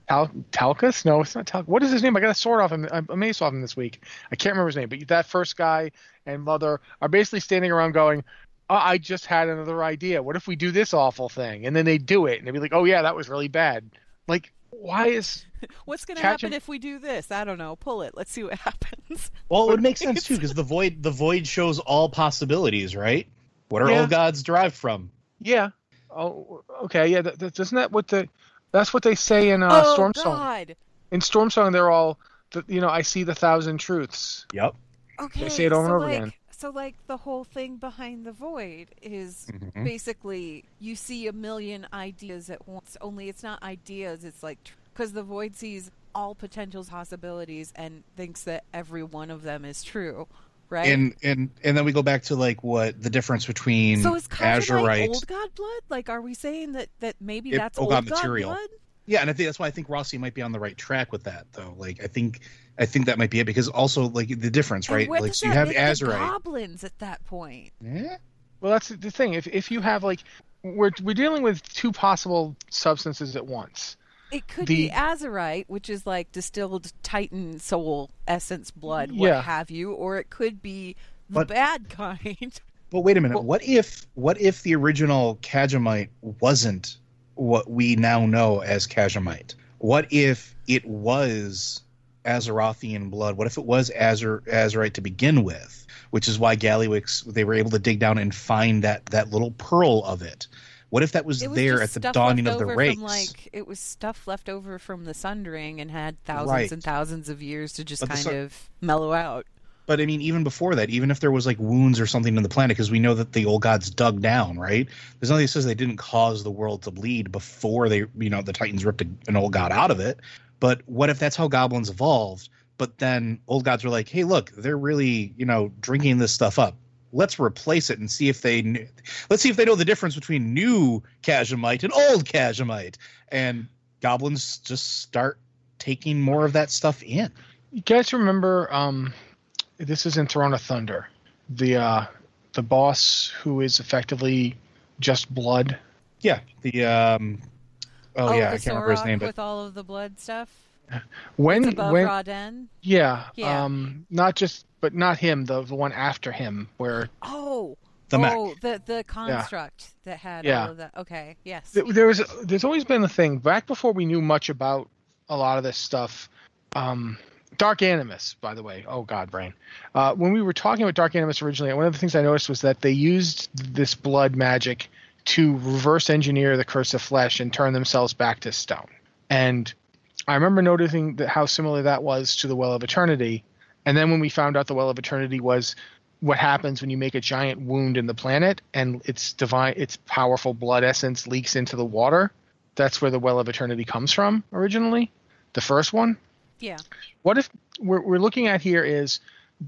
Tal- Talcus? No, it's not Talcus. What is his name? I got a sword off him. I'm amazed off him this week. I can't remember his name, but that first guy and Mother are basically standing around going, oh, I just had another idea. What if we do this awful thing? And then they do it, and they'd be like, oh, yeah, that was really bad. Like, why is... What's going to Catch happen him- if we do this? I don't know. Pull it. Let's see what happens. Well, it would make sense too, because the void the void shows all possibilities, right? What are Yeah. old gods derived from? Yeah. Oh, okay. Yeah. That, that, isn't that what the... That's what they say in uh, oh, Storm Song. God. In Storm Song, they're all, the, you know, I see the thousand truths. Yep. Okay, say it over so and over like, again. So, like, the whole thing behind the void is Mhm. basically you see a million ideas at once. Only it's not ideas. It's like because the void sees all potential possibilities and thinks that every one of them is true, right? And and and then we go back to like what the difference between so is Kajamite Azurite. old god blood? Like, are we saying that that maybe If- that's old old god god material. blood? Yeah, and I think that's why I think Rossi might be on the right track with that, though. Like, I think, I think that might be it because also like the difference, And right? what Like, does so you that have make the Azurite. goblins at that point? Yeah. Well, that's the thing. If if you have, like, we're, we're dealing with two possible substances at once. It could The- be Azurite, which is like distilled Titan soul essence blood, what Yeah. have you, or it could be the But- bad kind. But wait a minute. Well- what if what if the original Kajamite wasn't what we now know as Kajamite? What if it was Azerothian blood? What if it was Azur Azurite to begin with? Which is why Gallywix, they were able to dig down and find that that little pearl of it. What if that was, It was there just at the stuff dawning left of the over race? from, like, it was stuff left over from the Sundering and had thousands Right. and thousands of years to just But the kind Sun- of mellow out. But I mean, even before that, even if there was like wounds or something in the planet, because we know that the old gods dug down, right? There's nothing that says they didn't cause the world to bleed before they, you know, the Titans ripped a, an old god out of it. But what if that's how goblins evolved? But then old gods were like, hey, look, they're really, you know, drinking this stuff up. Let's replace it and see if they kn- let's see if they know the difference between new Kajamite and old Kajamite. And goblins just start taking more of that stuff in. You guys remember? Um, this is in Throne of Thunder. The uh, the boss who is effectively just blood. Yeah, the um, oh, yeah, the I can't remember his Sorok name, but with all of the blood stuff. When It's above when Raden. yeah, Yeah. um, not just but not him. The the one after him where Oh, The mech. oh, the the construct that had Yeah. all of that. Okay, yes. th- there was there's always been a thing back before we knew much about a lot of this stuff. Um, Dark Animus, by the way. Oh God, brain. Uh, when we were talking about Dark Animus originally, one of the things I noticed was that they used this blood magic to reverse engineer the curse of flesh and turn themselves back to stone. And I remember noticing that how similar that was to the Well of Eternity. And then when we found out the Well of Eternity was what happens when you make a giant wound in the planet and its divine, its powerful blood essence leaks into the water. That's where the Well of Eternity comes from originally, the first one. Yeah. What if we're we're looking at here is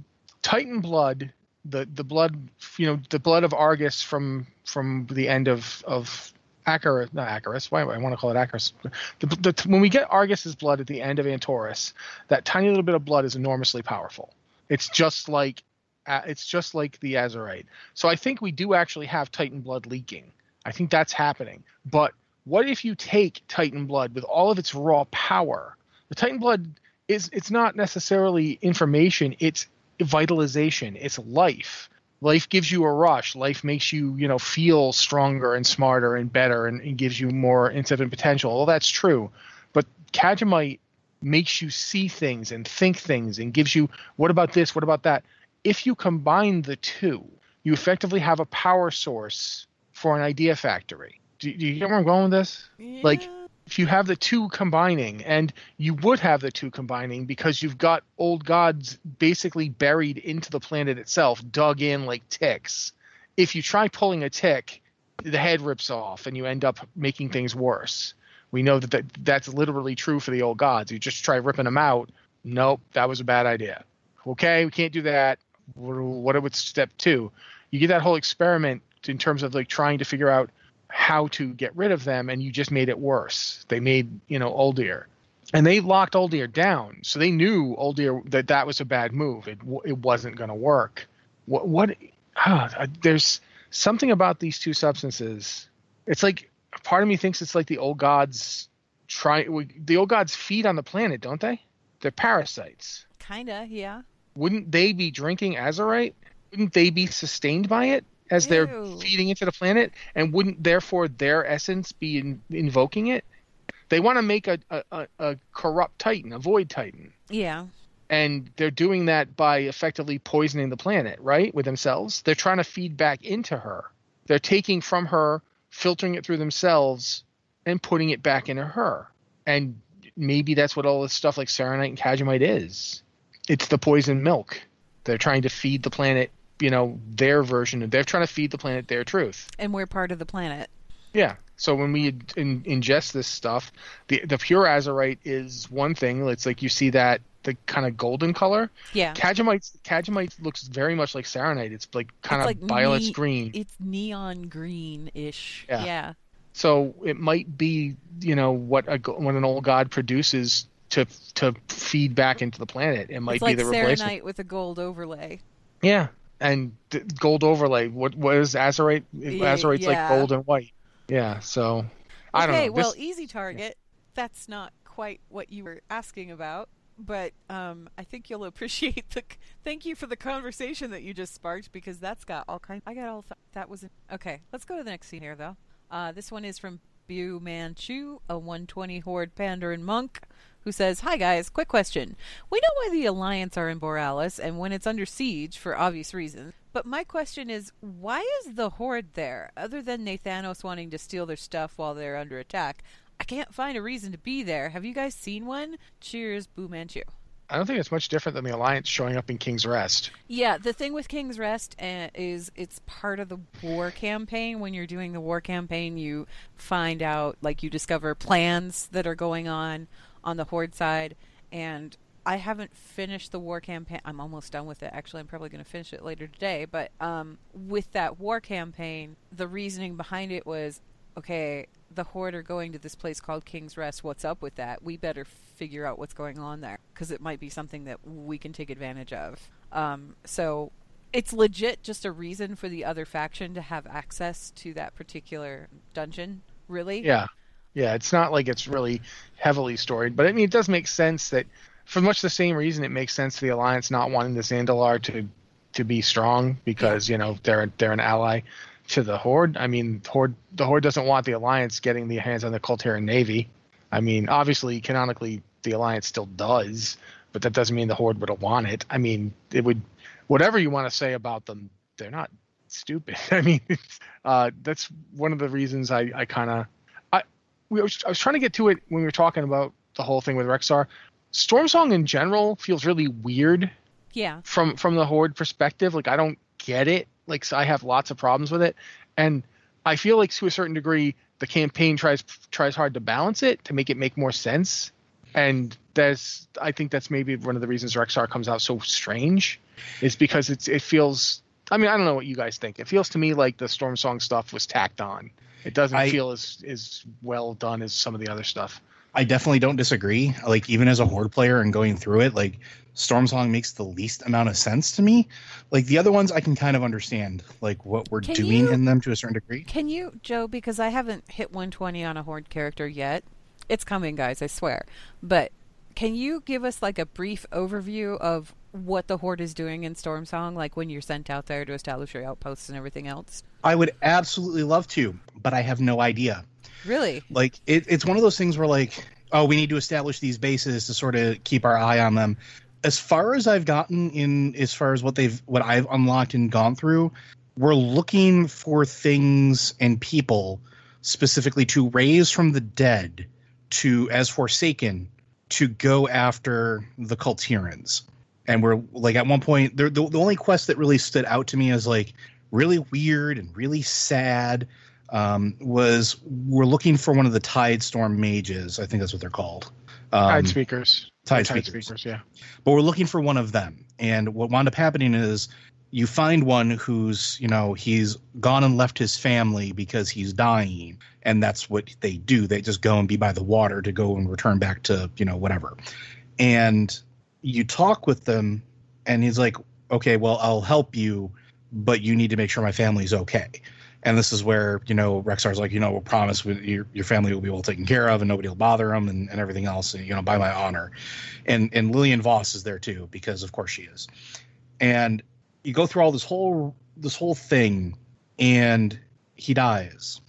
Titan blood, the the blood, you know, the blood of Argus from from the end of of Acarus, not Acarus. Why do I want to call it Acarus? The, the, when we get Argus's blood at the end of Antorus, that tiny little bit of blood is enormously powerful. It's just like uh, it's just like the Azurite. So I think we do actually have Titan blood leaking. I think that's happening. But what if you take Titan blood with all of its raw power? The Titan blood is it's not necessarily information, it's vitalization, it's life. Life gives you a rush. Life makes you, you know, feel stronger and smarter and better and, and gives you more infinite potential. Well, that's true. But Kajamite makes you see things and think things and gives you, what about this? What about that? If you combine the two, you effectively have a power source for an idea factory. Do, do you get where I'm going with this? Yeah. Like, if you have the two combining, and you would have the two combining because you've got old gods basically buried into the planet itself, dug in like ticks. If you try pulling a tick, the head rips off and you end up making things worse. We know that, that that's literally true for the old gods. You just try ripping them out. Nope, that was a bad idea. Okay, we can't do that. What about step two? You get that whole experiment in terms of like trying to figure out how to get rid of them, and you just made it worse. They made, you know, Uldir, and they locked Uldir down, so they knew Uldir that that was a bad move. It it wasn't going to work. What what? Ah, there's something about these two substances. It's like part of me thinks it's like the old gods try. The old gods feed on the planet, don't they? They're parasites. Kinda, yeah. Wouldn't they be drinking Azerite? Wouldn't they be sustained by it as Ew. they're feeding into the planet? And wouldn't therefore their essence be in, invoking it? They want to make a, a, a corrupt titan, a void titan. Yeah. And they're doing that by effectively poisoning the planet, right? With themselves. They're trying to feed back into her. They're taking from her, filtering it through themselves, and putting it back into her. And maybe that's what all this stuff like Serenite and Cagemite is. It's the poison milk. They're trying to feed the planet, you know, their version of, they're trying to feed the planet their truth. And we're part of the planet. Yeah. So when we in, ingest this stuff, the the pure Azerite is one thing. It's like you see that the kind of golden color. Yeah. Cagemite Cagemite looks very much like Serenite. It's like kind It's of like violet ne- green. It's neon green-ish. Yeah. yeah. So it might be, you know, what a what an old god produces to to feed back into the planet. It might It's be like the replacement. Serenite with a gold overlay. Yeah, and the gold overlay. What what is Azerite? Yeah, Azerite's yeah. like gold and white. Yeah. So I don't know. Okay, well, This- easy target. That's not quite what you were asking about, but um, I think you'll appreciate the. Thank you for the conversation that you just sparked, because that's got all kinds. I got all th- that was okay. Let's go to the next scene here, though. Uh, this one is from Bu Manchu, a one twenty Horde Pandarin monk, who says, "Hi guys, quick question. We know why the Alliance are in Borealis and when it's under siege for obvious reasons. But my question is, why is the Horde there? Other than Nathanos wanting to steal their stuff while they're under attack, I can't find a reason to be there. Have you guys seen one? Cheers, Bu Manchu." I don't think it's much different than the Alliance showing up in King's Rest. Yeah, the thing with King's Rest uh, is it's part of the war campaign. When you're doing the war campaign, you find out, like, you discover plans that are going on on the Horde side. And I haven't finished the war campaign. I'm almost done with it. Actually, I'm probably going to finish it later today. But um, with that war campaign, the reasoning behind it was, okay, the Horde are going to this place called King's Rest. What's up with that? We better figure out what's going on there, because it might be something that we can take advantage of. Um, so it's legit just a reason for the other faction to have access to that particular dungeon, really. Yeah. Yeah, it's not like it's really heavily storied, but I mean, it does make sense that for much the same reason it makes sense to the Alliance not wanting the Zandalar to to be strong, because, you know, they're they're an ally to the Horde. I mean, Horde, the Horde doesn't want the Alliance getting the hands on the Kulturian Navy. I mean, obviously, canonically, the Alliance still does, but that doesn't mean the Horde would want it. I mean, it would, whatever you want to say about them, they're not stupid. I mean, it's, uh, that's one of the reasons I, I kind of, I, we was, I was trying to get to it when we were talking about the whole thing with Rexar. Stormsong in general feels really weird. Yeah. From from the Horde perspective, like, I don't get it. Like, so I have lots of problems with it, and I feel like to a certain degree the campaign tries tries hard to balance it to make it make more sense. And that's, I think that's maybe one of the reasons Rexar comes out so strange, is because it's it feels. I mean, I don't know what you guys think. It feels to me like the Stormsong stuff was tacked on. It doesn't I, feel as as well done as some of the other stuff. I definitely don't disagree. Like, even as a Horde player and going through it, like, Stormsong makes the least amount of sense to me. Like, the other ones I can kind of understand, like, what we're Can doing you- in them to a certain degree. Can you, Joe, because I haven't hit one twenty on a Horde character yet. It's coming, guys, I swear. But can you give us, like, a brief overview of what the Horde is doing in Stormsong, like when you're sent out there to establish your outposts and everything else? I would absolutely love to, but I have no idea. Really? Like, it, it's one of those things where, like, oh, we need to establish these bases to sort of keep our eye on them. As far as I've gotten in, as far as what they've, what I've unlocked and gone through, we're looking for things and people specifically to raise from the dead, to, as Forsaken, to go after the Kultirans. And we're, like, at one point, the, the, the only quest that really stood out to me as, like, really weird and really sad um, was we're looking for one of the Tide Storm mages. I think that's what they're called. Um, Tide speakers. Tide, Tide speakers. speakers, yeah. But we're looking for one of them. And what wound up happening is you find one who's, you know, he's gone and left his family because he's dying. And that's what they do. They just go and be by the water to go and return back to, you know, whatever. And you talk with them and he's like, okay, well, I'll help you, but you need to make sure my family's okay. And this is where, you know, Rexar's like, you know, we'll promise we, your, your family will be well taken care of and nobody will bother them and, and everything else, you know, by my honor. And and Lillian Voss is there too, because of course she is. And you go through all this whole this whole thing, and he dies.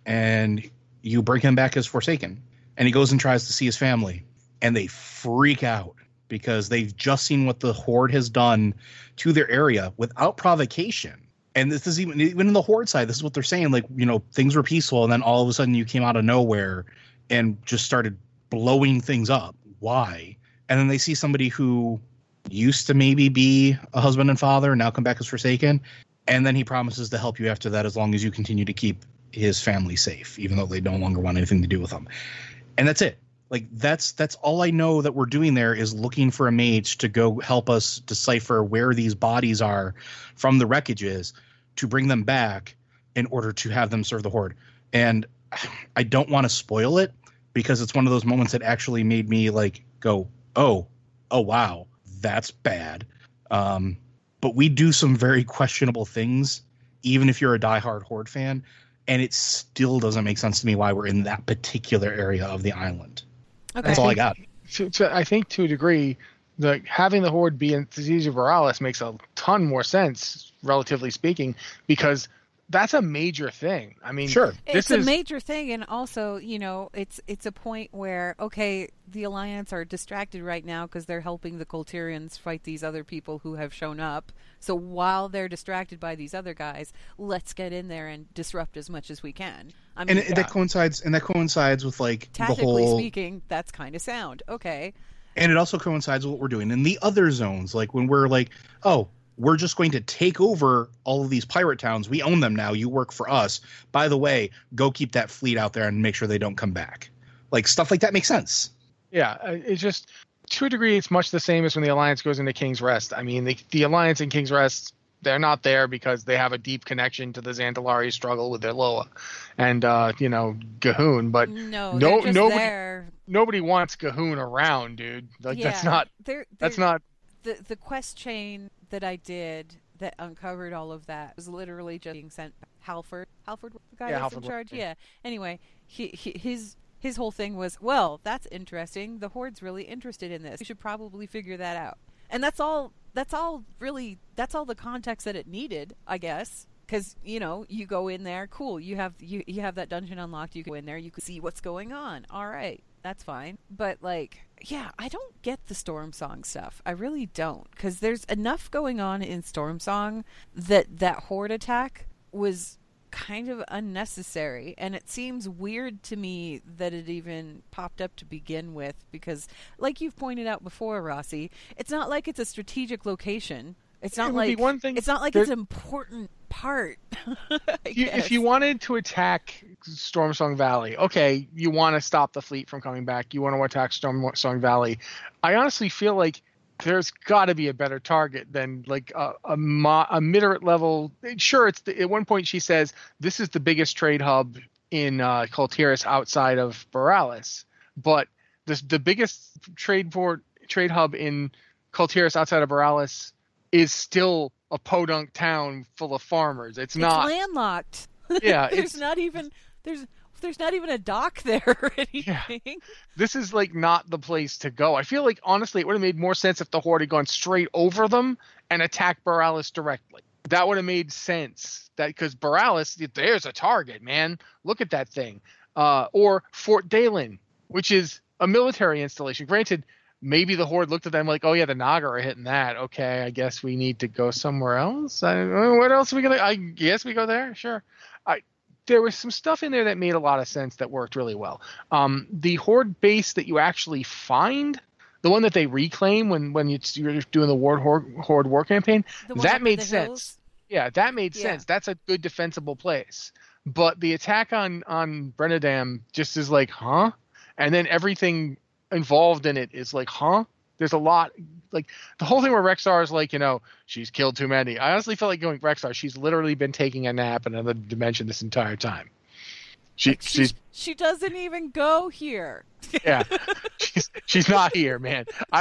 And you bring him back as Forsaken. And he goes and tries to see his family. And they freak out because they've just seen what the Horde has done to their area without provocation. And this is even even in the Horde side, this is what they're saying. Like, you know, things were peaceful, and then all of a sudden you came out of nowhere and just started blowing things up. Why? And then they see somebody who used to maybe be a husband and father and now come back as Forsaken. And then he promises to help you after that as long as you continue to keep his family safe, even though they no longer want anything to do with him. And that's it. Like, that's that's all I know that we're doing there is looking for a mage to go help us decipher where these bodies are from the wreckages to bring them back in order to have them serve the Horde. And I don't want to spoil it because it's one of those moments that actually made me like go, oh, oh, wow, that's bad. Um, but we do some very questionable things, even if you're a diehard Horde fan, and it still doesn't make sense to me why we're in that particular area of the island. Okay. That's all I got. To, to, I think to a degree, the, having the Horde be in Caesar Borealis makes a ton more sense, relatively speaking, because that's a major thing. I mean, sure, it's this a is... major thing, and also, you know, it's it's a point where okay, the Alliance are distracted right now because they're helping the Colterians fight these other people who have shown up. So while they're distracted by these other guys, let's get in there and disrupt as much as we can. I mean, and it, yeah. that coincides, and that coincides with like tactically the whole... speaking, that's kind of sound. Okay, and it also coincides with what we're doing in the other zones, like when we're like, oh, we're just going to take over all of these pirate towns. We own them now. You work for us. By the way, go keep that fleet out there and make sure they don't come back. Like, stuff like that makes sense. Yeah, it's just, to a degree, it's much the same as when the Alliance goes into King's Rest. I mean, the, the Alliance in King's Rest, they're not there because they have a deep connection to the Xandalari struggle with their Loa and, uh, you know, Gahoon. But no, no just nobody, there. nobody wants Gahoon around, dude. Like, yeah, that's not, they're, they're, that's not. The, the quest chain that I did that uncovered all of that was literally just being sent Halford. Halford, the guy yeah, that's Halford, in charge. yeah. Yeah. Anyway, he, he his his whole thing was, well, that's interesting. The Horde's really interested in this. We should probably figure that out. And that's all. That's all. Really, that's all the context that it needed, I guess. Because you know, you go in there, cool. You have you you have that dungeon unlocked. You go in there, you can see what's going on. All right, that's fine. But like, yeah, I don't get the Storm Song stuff. I really don't, because there's enough going on in Storm Song that that Horde attack was kind of unnecessary, and it seems weird to me that it even popped up to begin with, because like you've pointed out before, Rossi, it's not like it's a strategic location. It's not it like one thing, it's not like there, it's an important part. you, if you wanted to attack Stormsong Valley, okay, you want to stop the fleet from coming back. You want to attack Stormsong Valley. I honestly feel like there's got to be a better target than like a a, mo- a moderate level. Sure, it's the, at one point she says this is the biggest trade hub in uh, Colteris outside of Borealis, but the the biggest trade port trade hub in Colteris outside of Borealis is still a podunk town full of farmers. It's, it's not landlocked. Yeah, there's it's not even there's there's not even a dock there or anything. Yeah. This is like not the place to go. I feel like honestly it would have made more sense if the Horde had gone straight over them and attacked Borealis directly. That would have made sense. That because Borealis, there's a target, man. Look at that thing. Uh, or Fort Dalen, which is a military installation. Granted, maybe the Horde looked at them like, oh, yeah, the Naga are hitting that. Okay, I guess we need to go somewhere else. I, what else are we going to – I guess we go there? Sure. I, there was some stuff in there that made a lot of sense that worked really well. Um, the Horde base that you actually find, the one that they reclaim when, when you, you're doing the Horde, Horde, Horde War campaign, that made sense. Hills? Yeah, that made yeah. sense. That's a good defensible place. But the attack on, on Brennadam just is like, huh? And then everything – involved in it is like, huh? There's a lot, like the whole thing where Rexar is like, you know, she's killed too many. I honestly felt like going Rexar. She's literally been taking a nap in another dimension this entire time. She like she's she doesn't even go here. Yeah, she's she's not here, man. I don't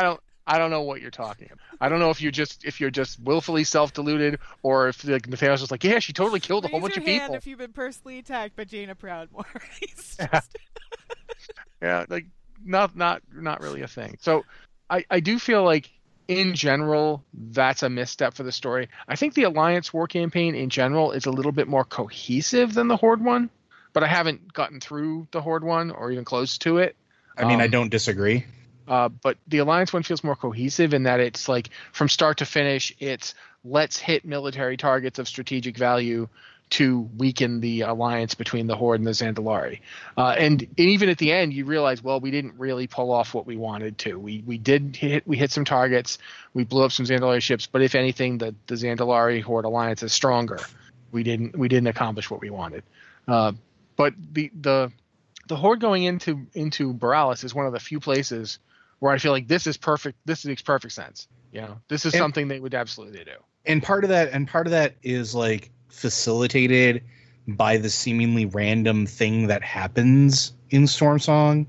I don't know what you're talking about. I don't know if you're just if you're just willfully self-deluded, or if like Nathaniel's just like, yeah, she totally killed a whole bunch your of people. hand if you've been personally attacked by Jaina Proudmoore. Yeah. yeah, like not not not really a thing. So I I do feel like in general that's a misstep for the story. I think the Alliance war campaign in general is a little bit more cohesive than the Horde one, but I haven't gotten through the Horde one or even close to it. I mean, um, I don't disagree. Uh, but the Alliance one feels more cohesive in that it's like from start to finish, it's let's hit military targets of strategic value to weaken the alliance between the Horde and the Zandalari. Uh, and, and even at the end, you realize, well, we didn't really pull off what we wanted to. We we did hit we hit some targets, we blew up some Zandalari ships, but if anything, the, the Zandalari Horde alliance is stronger. We didn't we didn't accomplish what we wanted. Uh, but the the the Horde going into into Borealis is one of the few places where I feel like this is perfect. This makes perfect sense. You know, this is and, something they would absolutely do. And part of that, and part of that is like facilitated by the seemingly random thing that happens in Stormsong.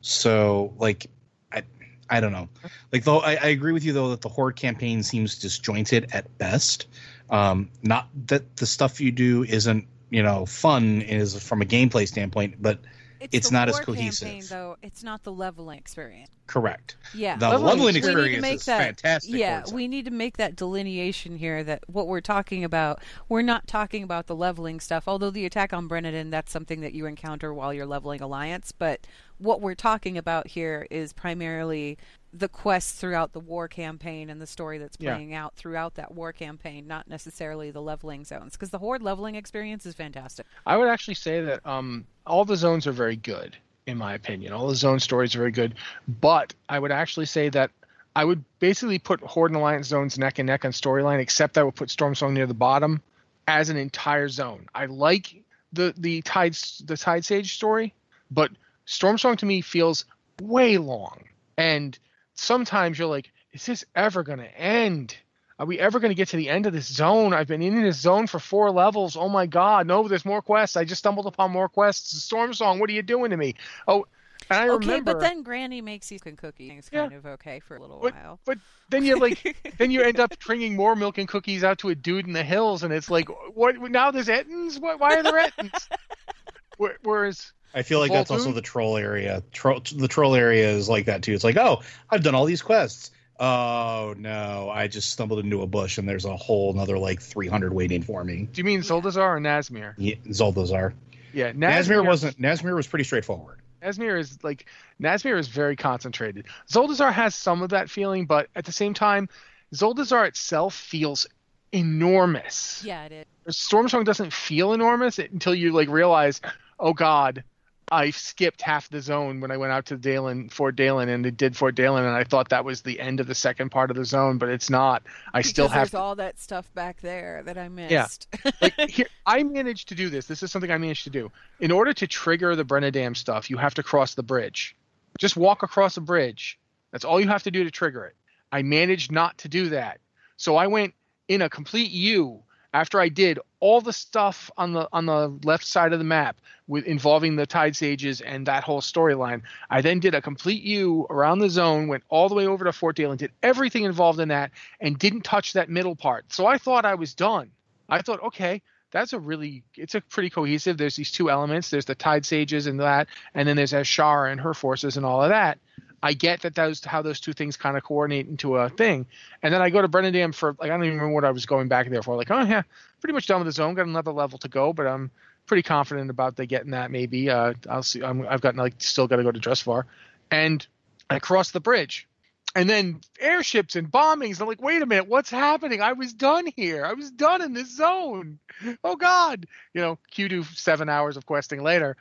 So, like, I, I don't know. Like, though, I, I agree with you though that the Horde campaign seems disjointed at best. Um, not that the stuff you do isn't, you know, fun is from a gameplay standpoint, but It's, it's the not as war cohesive. Campaign, though, it's not the leveling experience. Correct. Yeah, The Leveling leveling experience- We need to experience make is that, fantastic. Yeah, for we need to make that delineation here that what we're talking about, we're not talking about the leveling stuff, although the attack on Brenadin, that's something that you encounter while you're leveling Alliance, but what we're talking about here is primarily the quests throughout the war campaign and the story that's Yeah. playing out throughout that war campaign, not necessarily the leveling zones, because the Horde leveling experience is fantastic. I would actually say that um, all the zones are very good, in my opinion. All the zone stories are very good, but I would actually say that I would basically put Horde and Alliance zones neck and neck on storyline, except I would put Stormsong near the bottom as an entire zone. I like the the Tide the Tide Sage story, but Stormsong to me feels way long, and sometimes you're like, is this ever going to end? Are we ever going to get to the end of this zone? I've been in this zone for four levels. Oh my God. No, there's more quests. I just stumbled upon more quests. Stormsong, what are you doing to me? Oh, and I okay, remember. but then Granny makes you some cookies. It's kind Yeah. of okay for a little but, while. but then you're like, then you end up bringing more milk and cookies out to a dude in the hills, and it's like, what? Now there's Ettins? What, why are there Ettins? Where- Whereas. I feel like Voltoon? that's also the troll area. Tro- the troll area is like that too. It's like, oh, I've done all these quests. Oh no, I just stumbled into a bush and there's a whole another like three hundred waiting for me. Do you mean Zuldazar or Nazmir? Yeah, Zoldazar. Yeah, Nazmir wasn't. Nazmir was pretty straightforward. Nazmir is like Nazmir is very concentrated. Zuldazar has some of that feeling, but at the same time, Zuldazar itself feels enormous. Yeah, it is. Stormsong doesn't feel enormous until you like realize, oh God, I skipped half the zone when I went out to Dalen, Fort Dalen, and it did Fort Dalen, and I thought that was the end of the second part of the zone, but it's not. I Because still have there's all that stuff back there that I missed. Yeah. like here, I managed to do this. This is something I managed to do. In order to trigger the Brenadam stuff, you have to cross the bridge. Just walk across a bridge. That's all you have to do to trigger it. I managed not to do that. So I went in a complete U after I did all the stuff on the on the left side of the map with involving the Tide Sages and that whole storyline. I then did a complete U around the zone, went all the way over to Fort Dalen, did everything involved in that, and didn't touch that middle part. So I thought I was done. I thought, okay, that's a really, it's a pretty cohesive. There's these two elements. There's the Tide Sages and that, and then there's Ashara and her forces and all of that. I get that those how those two things kind of coordinate into a thing. And then I go to Brenadam for, like, I don't even remember what I was going back there for. Like, oh, yeah, pretty much done with the zone. Got another level to go, but I'm pretty confident about they getting that maybe. Uh, I'll see. I'm, I've got, like, still got to go to Dressvar. And I cross the bridge. And then airships and bombings. I'm like, wait a minute, what's happening? I was done here. I was done in this zone. Oh, God. You know, Q do seven hours of questing later.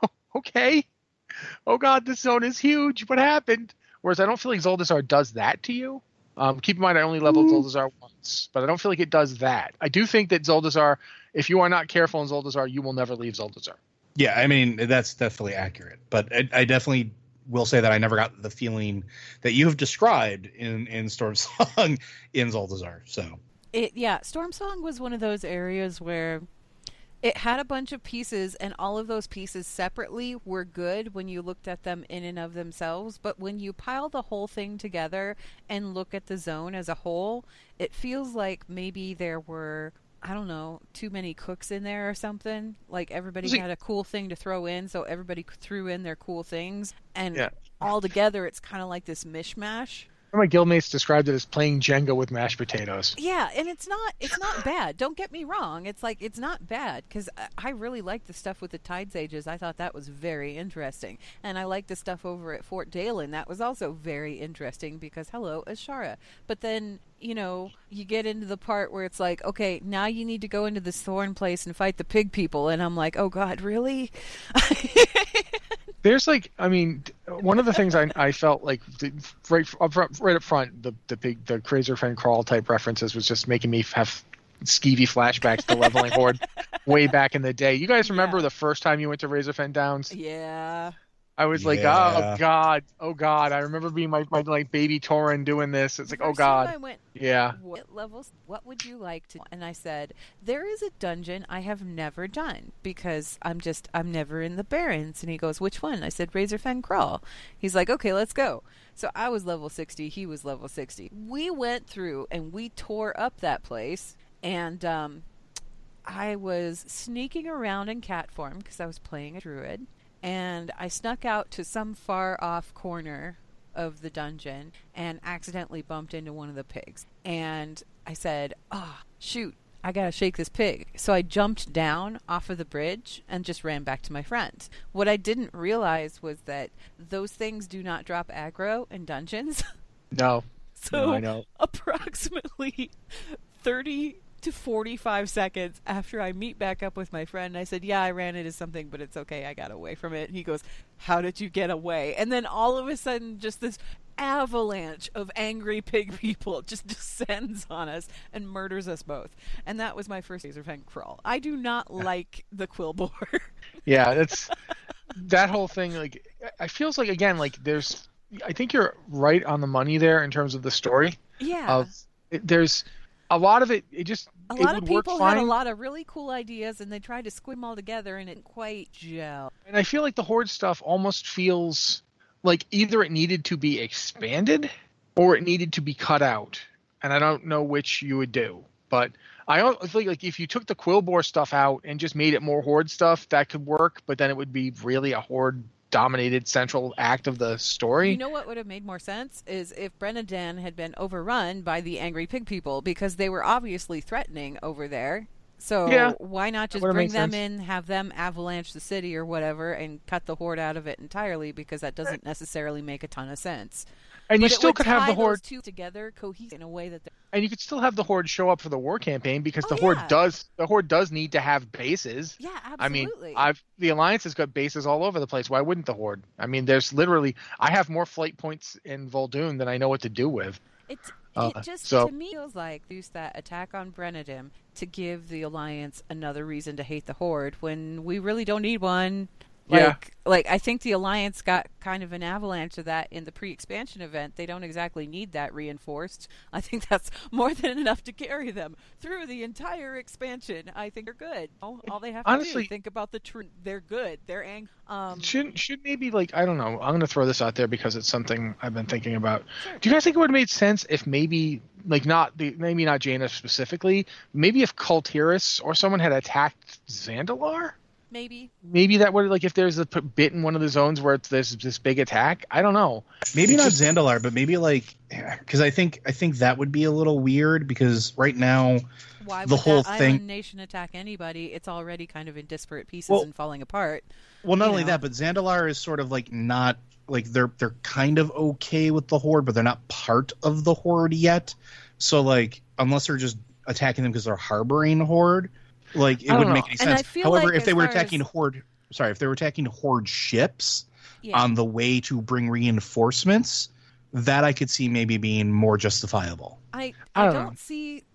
Okay. Oh God, this zone is huge. What happened? Whereas I don't feel like Zuldazar does that to you. Um, keep in mind, I only leveled mm. Zuldazar once, but I don't feel like it does that. I do think that Zuldazar, if you are not careful in Zuldazar, you will never leave Zuldazar. Yeah, I mean, that's definitely accurate. But I, I definitely will say that I never got the feeling that you have described in, in Stormsong in Zuldazar. So It, yeah, Stormsong was one of those areas where It had a bunch of pieces, and all of those pieces separately were good when you looked at them in and of themselves. But when you pile the whole thing together and look at the zone as a whole, it feels like maybe there were, I don't know, too many cooks in there or something. Like everybody See, had a cool thing to throw in, so everybody threw in their cool things. And Yeah. all together, it's kind of like this mishmash. My guildmates described it as playing Jenga with mashed potatoes. Yeah, and it's not it's not bad. Don't get me wrong. It's like it's not bad because I really like the stuff with the Tide Sages. I thought that was very interesting, and I like the stuff over at Fort Dalen. That was also very interesting because hello, Ashara. But then you know you get into the part where it's like, okay, now you need to go into this Thorn place and fight the pig people, and I'm like, oh God, really? There's like, I mean, one of the things I I felt like the, right up front, right up front, the the big the Razorfen crawl type references was just making me have skeevy flashbacks to leveling Horde way back in the day. You guys remember Yeah. the first time you went to Razorfen Downs? Yeah. I was like, Yeah. oh God, oh God. I remember being my, my like baby Tauren doing this. It's like, oh First time God. I went, Yeah. what levels? What would you like to? And I said, there is a dungeon I have never done because I'm just I'm never in the Barrens. And he goes, which one? I said, Razorfen Crawl. He's like, okay, let's go. So I was level sixty. He was level sixty. We went through and we tore up that place. And um, I was sneaking around in cat form because I was playing a druid. And I snuck out to some far off corner of the dungeon and accidentally bumped into one of the pigs. And I said, oh, shoot, I gotta shake this pig. So I jumped down off of the bridge and just ran back to my friends. What I didn't realize was that those things do not drop aggro in dungeons. No. So No, I know. approximately thirty to forty-five seconds after I meet back up with my friend, I said, yeah, I ran into something, but it's okay. I got away from it. And he goes, how did you get away? And then all of a sudden, just this avalanche of angry pig people just descends on us and murders us both. And that was my first Razorfen Crawl. I do not like the Quillbore. Yeah, that's that whole thing. Like, it feels like, again, like there's, I think you're right on the money there in terms of the story. Yeah. Of, it, there's a lot of it, it just, A it lot would of work people fine. had a lot of really cool ideas, and they tried to squeeze them all together, and it didn't quite gel. And I feel like the Horde stuff almost feels like either it needed to be expanded or it needed to be cut out. And I don't know which you would do. But I don't think like if you took the Quillbore stuff out and just made it more Horde stuff, that could work. But then it would be really a Horde dominated central act of the story. You know what would have made more sense is if Brennadan had been overrun by the angry pig people because they were obviously threatening over there. So Yeah, why not that just would've bring made them sense. in, have them avalanche the city or whatever, and cut the Horde out of it entirely because that doesn't necessarily make a ton of sense. and you But it still would could have tie the Horde, those two together cohesive in a way that they're... and you could still have the Horde show up for the war campaign because Oh, the Horde yeah. does the Horde does need to have bases. Yeah, I mean, absolutely. I've the Alliance has got bases all over the place. Why wouldn't the Horde? I mean, there's literally I have more flight points in Vol'dun than I know what to do with. It, Uh, it just, so- to me, feels like use that attack on Brennadim to give the Alliance another reason to hate the Horde when we really don't need one. Like, Yeah. like I think the Alliance got kind of an avalanche of that in the pre-expansion event. They don't exactly need that reinforced. I think that's more than enough to carry them through the entire expansion. I think they're good. All, all they have to Honestly- do think about the truth. They're good. They're ang- um, Should should maybe like I don't know. I'm gonna throw this out there because it's something I've been thinking about. Sure. Do you guys think it would have made sense if maybe like not the maybe not Jaina specifically, maybe if Kultiris or someone had attacked Zandalar? maybe. Maybe that would like if there's a p- bit in one of the zones where it's this this big attack. I don't know. Maybe It's not just- Zandalar, but maybe like because I think I think that would be a little weird because right now Why the would whole that thing- island nation attack anybody? It's already kind of in disparate pieces Well- and falling apart. Well, not you only know. that, but Zandalar is sort of like not like they're they're kind of okay with the Horde, but they're not part of the Horde yet. So like unless they're just attacking them because they're harboring Horde, like it I don't wouldn't know. make any And I sense. feel However, like if they as were far attacking as- Horde, sorry, if they were attacking Horde ships Yeah. on the way to bring reinforcements, that I could see maybe being more justifiable. I I I don't don't know. see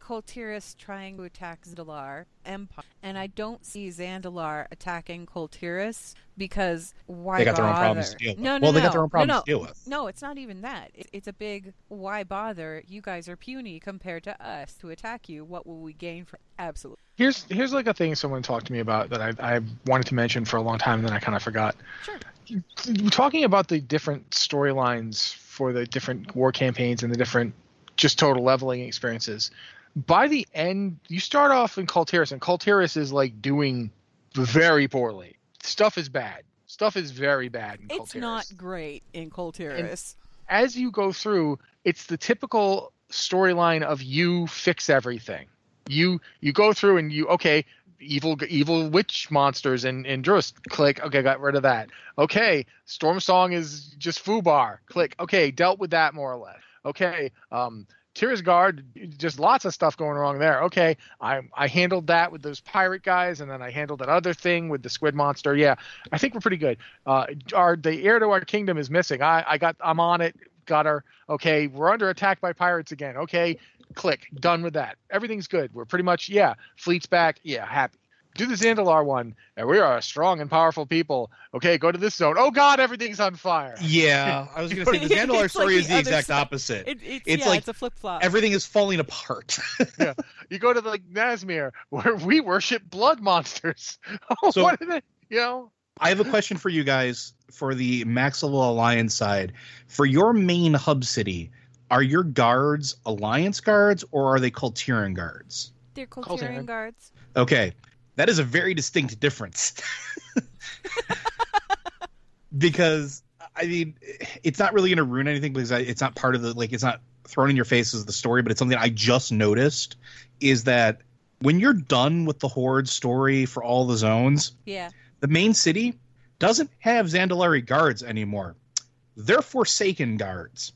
Kul Tiras trying to attack Zandalar Empire, and I don't see Zandalar attacking Kul Tiras because why They got bother? their own problems to deal with. No, no, well, no. they got their own problems no, no. to deal with. No, it's not even that. It, it's a big why bother? You guys are puny compared to us to attack you. What will we gain from? Absolutely. Here's here's like a thing someone talked to me about that I I wanted to mention for a long time, and then I kind of forgot. Sure. Talking about the different storylines for the different war campaigns and the different just total leveling experiences. By the end, you start off in Kul Tiras, and Kul Tiras is like doing very poorly. Stuff is bad. Stuff is very bad in Kul Tiras. It's not great in Kul Tiras. As you go through, it's the typical storyline of you fix everything. You you go through and you okay, evil evil witch monsters and and Drust, click, okay, got rid of that. Okay, Storm Song is just foobar, click, okay, dealt with that more or less. Okay, um Tiras Guard, just lots of stuff going wrong there. Okay, I I handled that with those pirate guys, and then I handled that other thing with the squid monster. Yeah, I think we're pretty good. Uh, our the heir to our kingdom is missing. I I got I'm on it. Got her. Okay, we're under attack by pirates again. Okay, click, done with that. Everything's good. We're pretty much yeah. Fleet's back. Yeah, happy. Do the Zandalar one, and we are a strong and powerful people. Okay, go to this zone. Oh God, everything's on fire. Yeah, I was going to say the Zandalar It's story like is the the other exact side. opposite. It, it's, it's yeah, like it's a flip flop. everything is falling apart. Yeah, you go to the like Nazmir where we worship blood monsters. Oh, So- what are they? You know. I have a question for you guys for the Max Level Alliance side. For your main hub city, are your guards Alliance guards or are they Kultiran guards? They're Kul Kul Tiran Tiran. guards. Okay, that is a very distinct difference. Because, I mean, it's not really going to ruin anything because I, it's not part of the, like, it's not thrown in your face as the story, but it's something I just noticed is that when you're done with the Horde story for all the zones, Yeah. the main city doesn't have Zandalari guards anymore. They're Forsaken guards.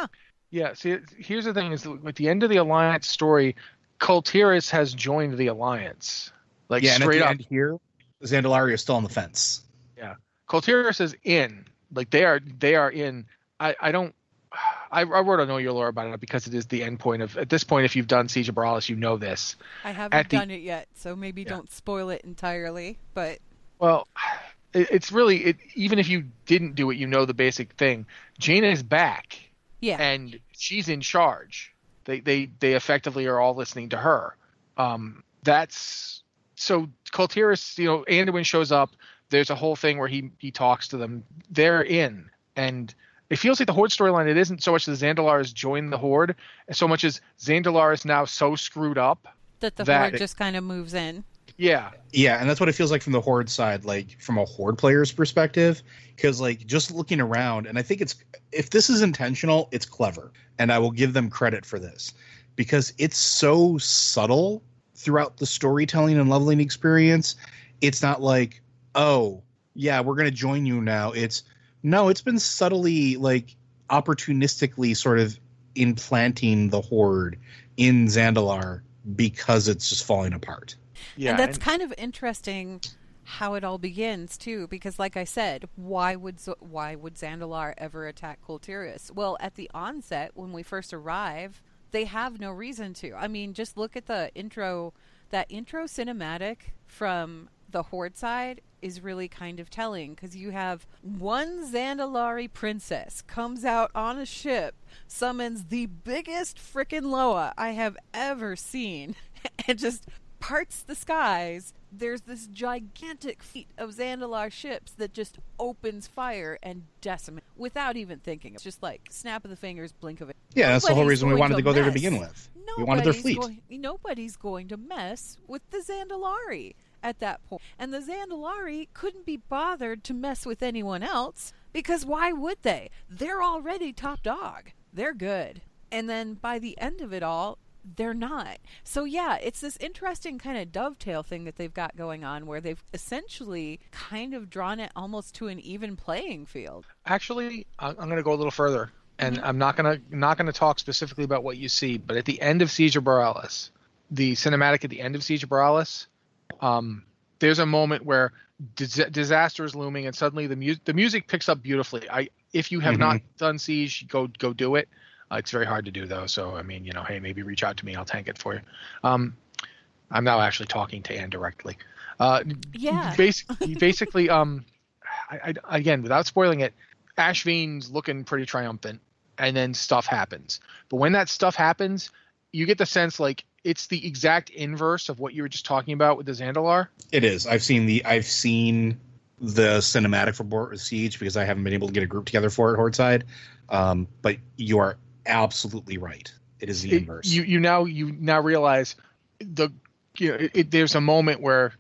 Yeah, see, here's the thing: is that at the end of the Alliance story, Kul Tiras has joined the Alliance. Like yeah, and at straight the up, end here, Zandalari is still on the fence. yeah. Kul Tiras is in. Like they are, they are in. I, I don't. I, I wrote a Know Your Lore about it because it is the end point of. At this point, if you've done Siege of Borealis, you know this. I haven't At the- done it yet, so maybe Yeah. don't spoil it entirely. But Well, it, it's really it. Even if you didn't do it, you know the basic thing. Jaina is back. yeah, And she's in charge. They they they effectively are all listening to her. Um, that's so Kul Tiras, you know, Anduin shows up. There's a whole thing where he he talks to them. They're in, and it feels like the Horde storyline. It isn't so much that Zandalar has joined the Horde, so much as Zandalar is now so screwed up. that the that- horde just kind of moves in. Yeah, Yeah, and that's what it feels like from the Horde side, like from a Horde player's perspective. Because, like, just looking around, and I think it's if this is intentional, it's clever, and I will give them credit for this because it's so subtle throughout the storytelling and leveling experience. It's not like, oh, yeah, we're going to join you now. It's no, it's been subtly, like, opportunistically sort of implanting the Horde in Zandalar because it's just falling apart. yeah. and that's and- kind of interesting how it all begins too, because like I said, why would Z- why would Zandalar ever attack Kul Tiras? Well, at the onset when we first arrive, they have no reason to. I mean, just look at the intro. That intro cinematic from the Horde side is really kind of telling, because you have one Zandalari princess comes out on a ship, summons the biggest frickin' Loa I have ever seen, and just parts the skies. There's this gigantic fleet of Zandalar ships that just opens fire and decimates without even thinking. It's just like snap of the fingers, blink of it. Yeah, that's the whole Nobody's reason we going wanted to go there to mess. begin with. We wanted their Nobody's fleet. Going, nobody's going to mess with the Zandalari at that point. And the Zandalari couldn't be bothered to mess with anyone else, because why would they? They're already top dog. They're good. And then by the end of it all, they're not. So yeah, it's this interesting kind of dovetail thing that they've got going on, where they've essentially kind of drawn it almost to an even playing field. Actually, I'm going to go a little further, and I'm not going to not going to talk specifically about what you see, but at the end of Siege of Borealis, the cinematic at the end of Siege of Borealis, um, there's a moment where dis- disaster is looming, and suddenly the mu- the music picks up beautifully. I if you have Mhm. not done Siege, go go do it. Uh, it's very hard to do though. So I mean, you know, hey, maybe reach out to me. I'll tank it for you. Um, I'm now actually talking to Anne directly. Uh, yeah. Basically, basically, um, I, I, again, without spoiling it, Ashvane's looking pretty triumphant, and then stuff happens. But when that stuff happens, you get the sense like it's the exact inverse of what you were just talking about with the Zandalar. It is. I've seen the I've seen the cinematic for Port of Siege because I haven't been able to get a group together for it, Hordside. Um, but you are absolutely right. It is the It, inverse. you you now you now realize the you know it, it, there's a moment where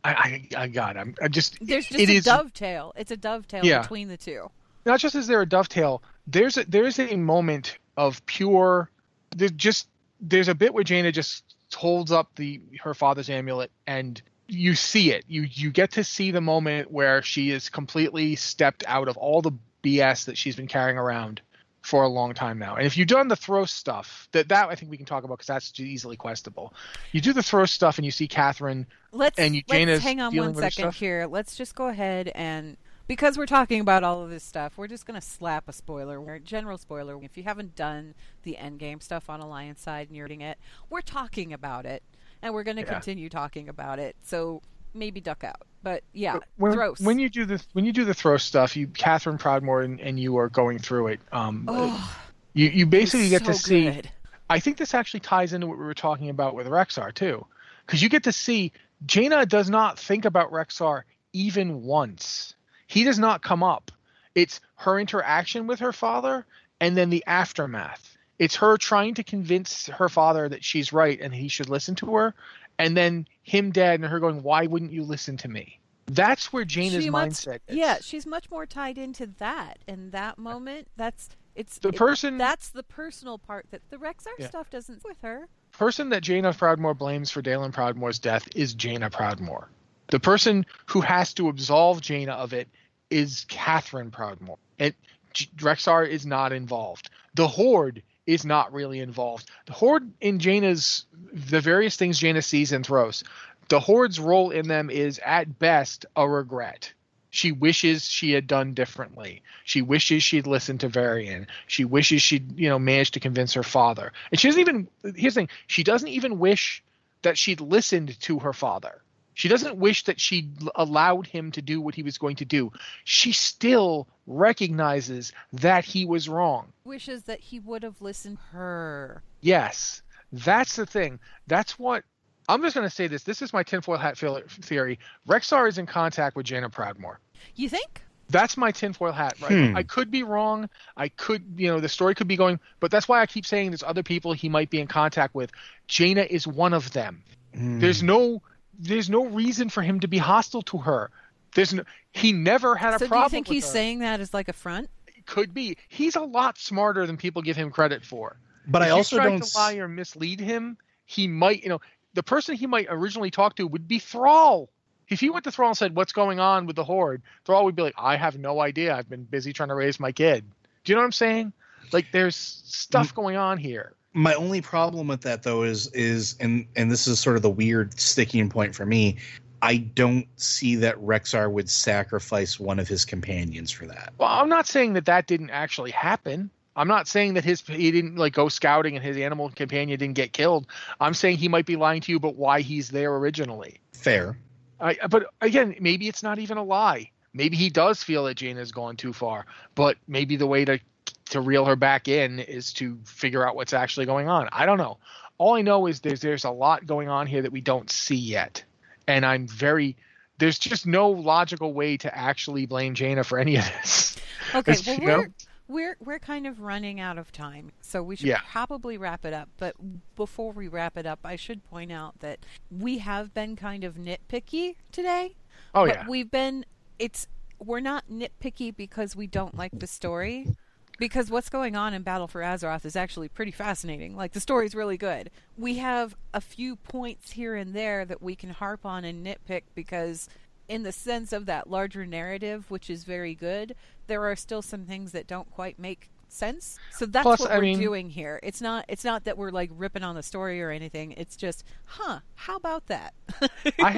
I I, I God I'm I just There's just it a is, dovetail. It's a dovetail Yeah. between the two. Not just is there a dovetail, there's a there's a moment of pure there's just there's a bit where Jaina just holds up the her father's amulet and you see it. You you get to see the moment where she is completely stepped out of all the B S that she's been carrying around for a long time now. And if you've done the throw stuff, that that I think we can talk about because that's easily questable. You do the throw stuff and you see Catherine Let's, and you, let's Jaina's hang on dealing one with her second stuff. here. Let's just go ahead and, because we're talking about all of this stuff, we're just going to slap a spoiler, a general spoiler. If you haven't done the endgame stuff on Alliance side and you're reading it, we're talking about it, and we're going to Yeah. continue talking about it. So maybe duck out. But yeah, But when, throws. when you do the when you do the throw stuff, you Catherine Proudmoore and, and you are going through it. Um, oh, you you basically get so to see. good. I think this actually ties into what we were talking about with Rexar too, because you get to see Jaina does not think about Rexar even once. He does not come up. It's her interaction with her father and then the aftermath. It's her trying to convince her father that she's right and he should listen to her, and then him dead and her going, "Why wouldn't you listen to me?" That's where Jaina's She much- mindset is. Yeah, she's much more tied into that in that moment. That's it's The it- person- that's the personal part that the Rexar Yeah. stuff doesn't with her. person that Jaina Proudmoore blames for Dalen Proudmoore's death is Jaina Proudmoore. The person who has to absolve Jaina of it is Catherine Proudmoore. And J- Rexar is not involved. The Horde is not really involved. The Horde in Jaina's, the various things Jaina sees and throws, the Horde's role in them is at best a regret. She wishes she had done differently. She wishes she'd listened to Varian. She wishes she'd, you know, managed to convince her father. And she doesn't even, here's the thing, she doesn't even wish that she'd listened to her father. She doesn't wish that she'd allowed him to do what he was going to do. She still recognizes that he was wrong. Wishes that he would have listened to her. Yes, that's the thing. That's what, I'm just going to say this. This is my tinfoil hat theory. Rexar is in contact with Jaina Proudmoore. You think? That's my tinfoil hat, right? Hmm. I could be wrong. I could, you know, the story could be going, but that's why I keep saying there's other people he might be in contact with. Jaina is one of them. Hmm. There's no, there's no reason for him to be hostile to her. There's no, he never had a So do problem you think with he's her. saying that as like a front? Could be. He's a lot smarter than people give him credit for. But if I also you tried don't. to lie or mislead him, he might, you know, the person he might originally talk to would be Thrall. If he went to Thrall and said, "What's going on with the Horde?" Thrall would be like, "I have no idea. I've been busy trying to raise my kid." Do you know what I'm saying? Like, there's stuff going on here. My only problem with that, though, is is and and this is sort of the weird sticking point for me. I don't see that Rexar would sacrifice one of his companions for that. Well, I'm not saying that that didn't actually happen. I'm not saying that his he didn't like go scouting and his animal companion didn't get killed. I'm saying he might be lying to you about why he's there originally. Fair. I, but again, maybe it's not even a lie. Maybe he does feel that Jaina's gone too far. But maybe the way to to reel her back in is to figure out what's actually going on. I don't know. All I know is there's there's a lot going on here that we don't see yet, and I'm very there's just no logical way to actually blame Jaina for any of this. Okay, It's, well you know? we're we're we're kind of running out of time, so we should Yeah. probably wrap it up. But before we wrap it up, I should point out that we have been kind of nitpicky today. Oh but yeah. we've been it's we're not nitpicky because we don't like the story. Because what's going on in Battle for Azeroth is actually pretty fascinating. Like, the story's really good. We have a few points here and there that we can harp on and nitpick because in the sense of that larger narrative, which is very good, there are still some things that don't quite make sense. So that's Plus, what I we're mean- doing here. It's not it's not that we're like ripping on the story or anything. It's just, huh, how about that? I have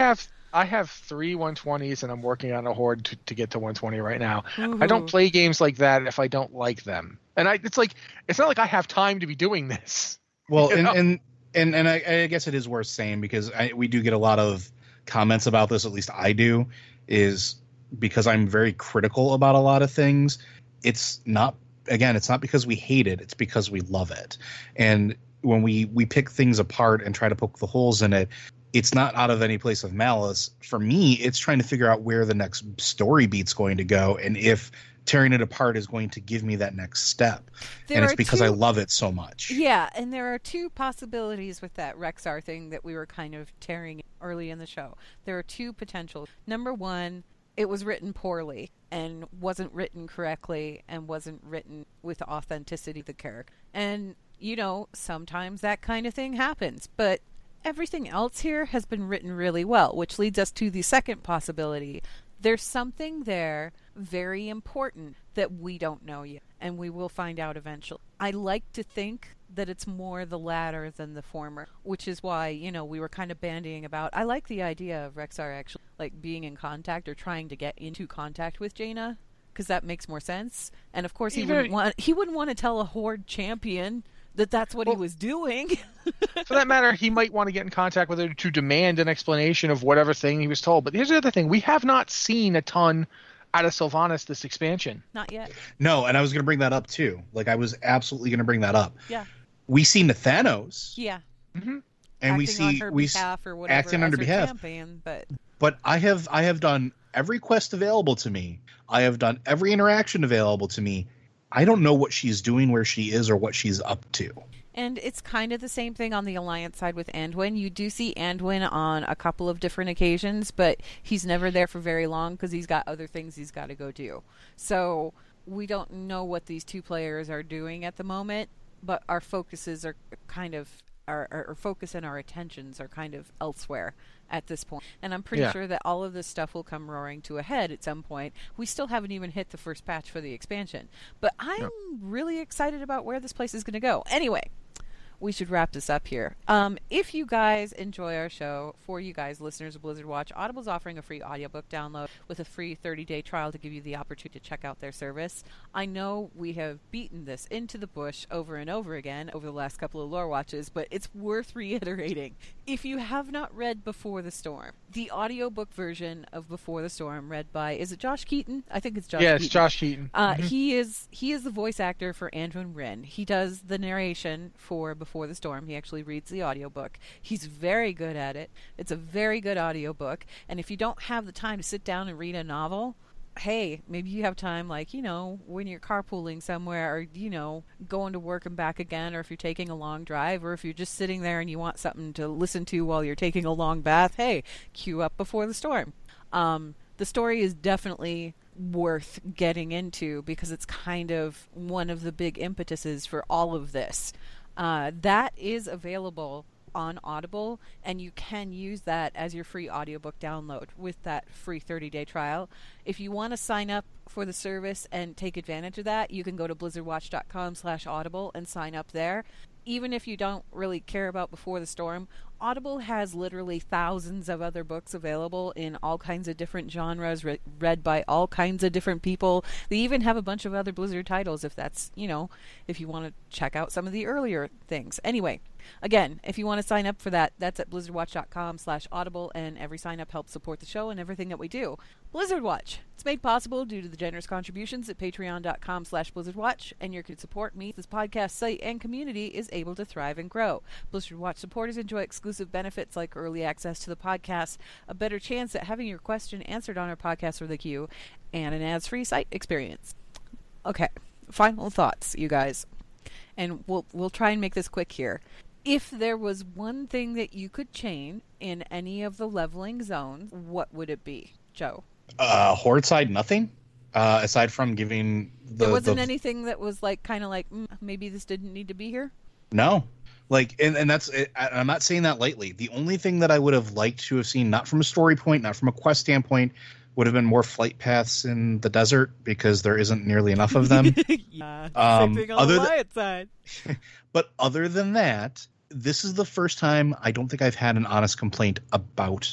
I have three one twenties, and I'm working on a horde to, to get to one twenty right now. Ooh. I don't play games like that if I don't like them. And I, it's like it's not like I have time to be doing this. Well, and, know? and and and I, I guess it is worth saying because I, we do get a lot of comments about this. At least I do, is because I'm very critical about a lot of things. It's not again, it's not because we hate it. It's because we love it. And when we we pick things apart and try to poke the holes in it, it's not out of any place of malice. For me, it's trying to figure out where the next story beat's going to go and if tearing it apart is going to give me that next step. There and it's are because two, I love it so much. Yeah, and there are two possibilities with that Rexar thing that we were kind of tearing early in the show. There are two potentials. Number one, it was written poorly and wasn't written correctly and wasn't written with authenticity of the character. And, you know, sometimes that kind of thing happens. But everything else here has been written really well, which leads us to the second possibility. There's something there very important that we don't know yet, and we will find out eventually. I like to think that it's more the latter than the former, which is why, you know, we were kind of bandying about. I like the idea of Rexar actually, like, being in contact or trying to get into contact with Jaina, because that makes more sense. And of course, he Even wouldn't want he wouldn't want to tell a Horde champion that that's what well, he was doing. For that matter, he might want to get in contact with her to demand an explanation of whatever thing he was told. But here's the other thing. We have not seen a ton out of Sylvanas this expansion. Not yet. No, and I was going to bring that up too. Like, I was absolutely going to bring that up. Yeah. We see Nathanos. Yeah. Mm-hmm. And acting we see on her we behalf or whatever acting as on her her behalf. champion, but But I have I have done every quest available to me. I have done every interaction available to me. I don't know what she's doing, where she is, or what she's up to. And it's kind of the same thing on the Alliance side with Anduin. You do see Anduin on a couple of different occasions, but he's never there for very long because he's got other things he's got to go do. So we don't know what these two players are doing at the moment, but our focuses are kind of, our, our, our focus and our attentions are kind of elsewhere at this point. And I'm pretty Yeah. sure that all of this stuff will come roaring to a head at some point. We still haven't even hit the first patch for the expansion. But I'm Yep. really excited about where this place is going to go. Anyway, we should wrap this up here. Um, if you guys enjoy our show, for you guys, listeners of Blizzard Watch, Audible's offering a free audiobook download with a free thirty-day trial to give you the opportunity to check out their service. I know we have beaten this into the bush over and over again over the last couple of lore watches, but it's worth reiterating. If you have not read Before the Storm, the audiobook version of Before the Storm, read by, is it Josh Keaton? I think it's Josh Yeah, Keaton. it's Josh Keaton. Uh, Mhm. He is he is the voice actor for Anduin Wrynn. He does the narration for Before the Storm. He actually reads the audiobook. He's very good at it. It's a very good audiobook. And if you don't have the time to sit down and read a novel, hey, maybe you have time, like, you know, when you're carpooling somewhere, or, you know, going to work and back again, or if you're taking a long drive, or if you're just sitting there and you want something to listen to while you're taking a long bath, hey, cue up Before the Storm. Um, the story is definitely worth getting into because it's kind of one of the big impetuses for all of this. Uh, that is available on Audible, and you can use that as your free audiobook download with that free thirty-day trial. If you want to sign up for the service and take advantage of that, you can go to blizzardwatch.com slash audible and sign up there. Even if you don't really care about Before the Storm, Audible has literally thousands of other books available in all kinds of different genres, re- read by all kinds of different people. They even have a bunch of other Blizzard titles if that's, you know, if you want to check out some of the earlier things. Anyway, again, if you want to sign up for that, that's at blizzardwatch.com slash audible, and every sign up helps support the show and everything that we do. Blizzard Watch. It's made possible due to the generous contributions at patreon.com slash blizzardwatch, and your support means this podcast site and community is able to thrive and grow. Blizzard Watch supporters enjoy exclusive benefits like early access to the podcast, a better chance at having your question answered on our podcast or the queue, and an ads-free site experience. Okay, final thoughts, you guys. And we'll we'll try and make this quick here. If there was one thing that you could change in any of the leveling zones, what would it be, Joe? Uh, Horde side, nothing. Uh, aside from giving the There wasn't the, anything that was like kind of like mm, maybe this didn't need to be here. No, like, and, and that's, I'm not saying that lightly. The only thing that I would have liked to have seen, not from a story point, not from a quest standpoint, would have been more flight paths in the desert because there isn't nearly enough of them. yeah, Um, same thing on other the th- Riot side. But other than that, this is the first time I don't think I've had an honest complaint about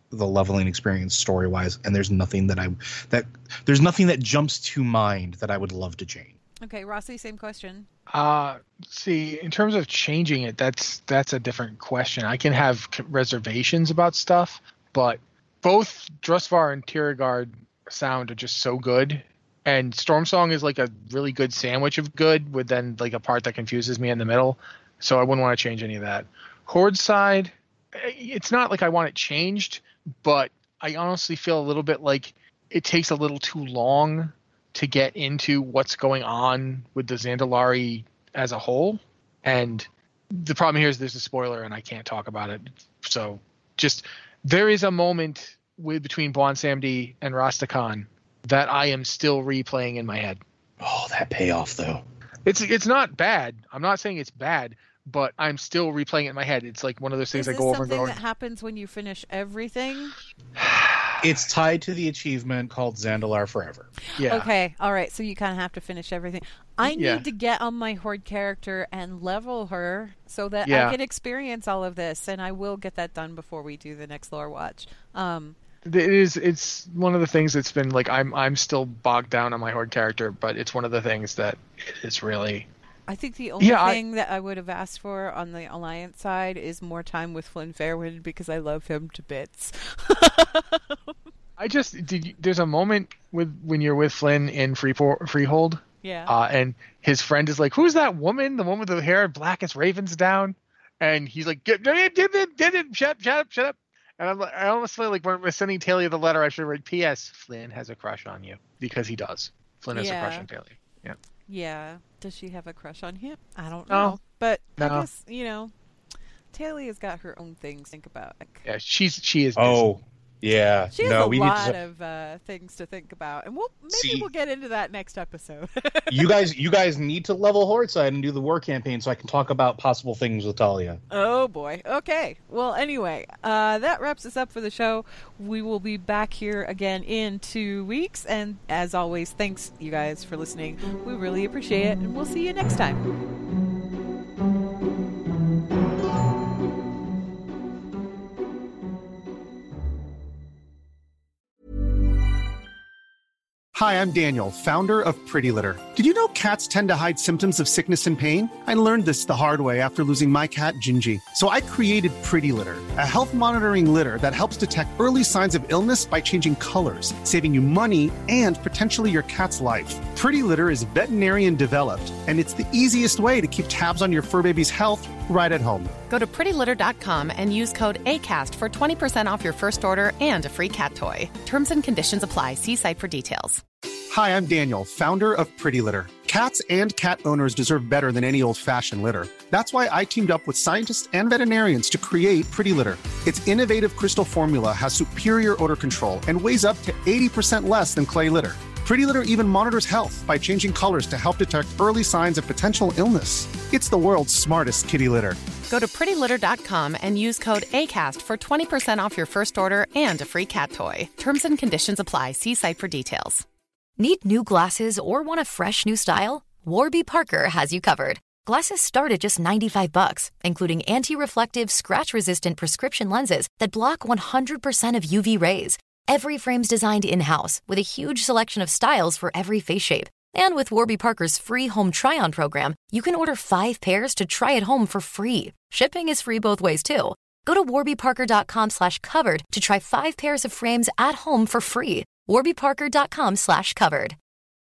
the leveling experience story wise, and there's nothing that I that there's nothing that jumps to mind that I would love to change. Okay, Rossi, same question. Uh, see, in terms of changing it, that's that's a different question. I can have reservations about stuff, but both Drustvar and Tiergard sound are just so good. And Stormsong is like a really good sandwich of good with then like a part that confuses me in the middle. So I wouldn't want to change any of that. Horde side, it's not like I want it changed, but I honestly feel a little bit like it takes a little too long to get into what's going on with the Zandalari as a whole. And the problem here is there's a spoiler and I can't talk about it. So just there is a moment with between Bwonsamdi and Rastakhan that I am still replaying in my head. Oh, that payoff though. It's it's not bad. I'm not saying it's bad, but I'm still replaying it in my head. It's like one of those things Is I go over and go. Is this something that happens when you finish everything? It's tied to the achievement called Zandalar Forever. Yeah. Okay. All right. So you kind of have to finish everything. I need Yeah. to get on my Horde character and level her so that Yeah. I can experience all of this, and I will get that done before we do the next lore watch. Um, It is. It's one of the things that's been like I'm. I'm still bogged down on my Horde character, but it's one of the things that is really. I think the only Yeah, I- thing that I would have asked for on the Alliance side is more time with Flynn Fairwind because I love him to bits. I just did. You, there's a moment with when you're with Flynn in Free Freehold, Yeah. uh, and his friend is like, "Who's that woman? The one with the hair black as ravens down?" And he's like, "Get, get, get, get, get it! Shut, up, shut up, shut up!" And I'm like, I almost feel like when we're sending Talia the letter, I should write, P S. Flynn has a crush on you because he does. Flynn has Yeah. a crush on Talia. Yeah. Yeah. Does she have a crush on him? I don't No. know. But I No. guess, you know, Talia's got her own things to think about. Like, Yeah. She's she is. busy. Oh, yeah. she has no, a we lot need to. of uh, things to think about. And we'll maybe See- we'll get into that next episode. you guys, you guys need to level Horde side and do the war campaign so I can talk about possible things with Talia. Oh boy. Okay. Well, anyway, uh, that wraps us up for the show. We will be back here again in two weeks. And as always, thanks you guys for listening. We really appreciate it. And we'll see you next time. Hi, I'm Daniel, founder of Pretty Litter. Did you know cats tend to hide symptoms of sickness and pain? I learned this the hard way after losing my cat, Gingy. So I created Pretty Litter, a health monitoring litter that helps detect early signs of illness by changing colors, saving you money and potentially your cat's life. Pretty Litter is veterinarian developed, and it's the easiest way to keep tabs on your fur baby's health right at home. Go to pretty litter dot com and use code ACAST for twenty percent off your first order and a free cat toy. Terms and conditions apply. See site for details. Hi, I'm Daniel, founder of Pretty Litter. Cats and cat owners deserve better than any old-fashioned litter. That's why I teamed up with scientists and veterinarians to create Pretty Litter. Its innovative crystal formula has superior odor control and weighs up to eighty percent less than clay litter. Pretty Litter even monitors health by changing colors to help detect early signs of potential illness. It's the world's smartest kitty litter. Go to pretty litter dot com and use code ACAST for twenty percent off your first order and a free cat toy. Terms and conditions apply. See site for details. Need new glasses or want a fresh new style? Warby Parker has you covered. Glasses start at just ninety-five bucks, including anti-reflective, scratch-resistant prescription lenses that block one hundred percent of U V rays. Every frame's designed in-house with a huge selection of styles for every face shape. And with Warby Parker's free home try-on program, you can order five pairs to try at home for free. Shipping is free both ways, too. Go to warby parker dot com slash covered to try five pairs of frames at home for free. warby parker dot com slash covered.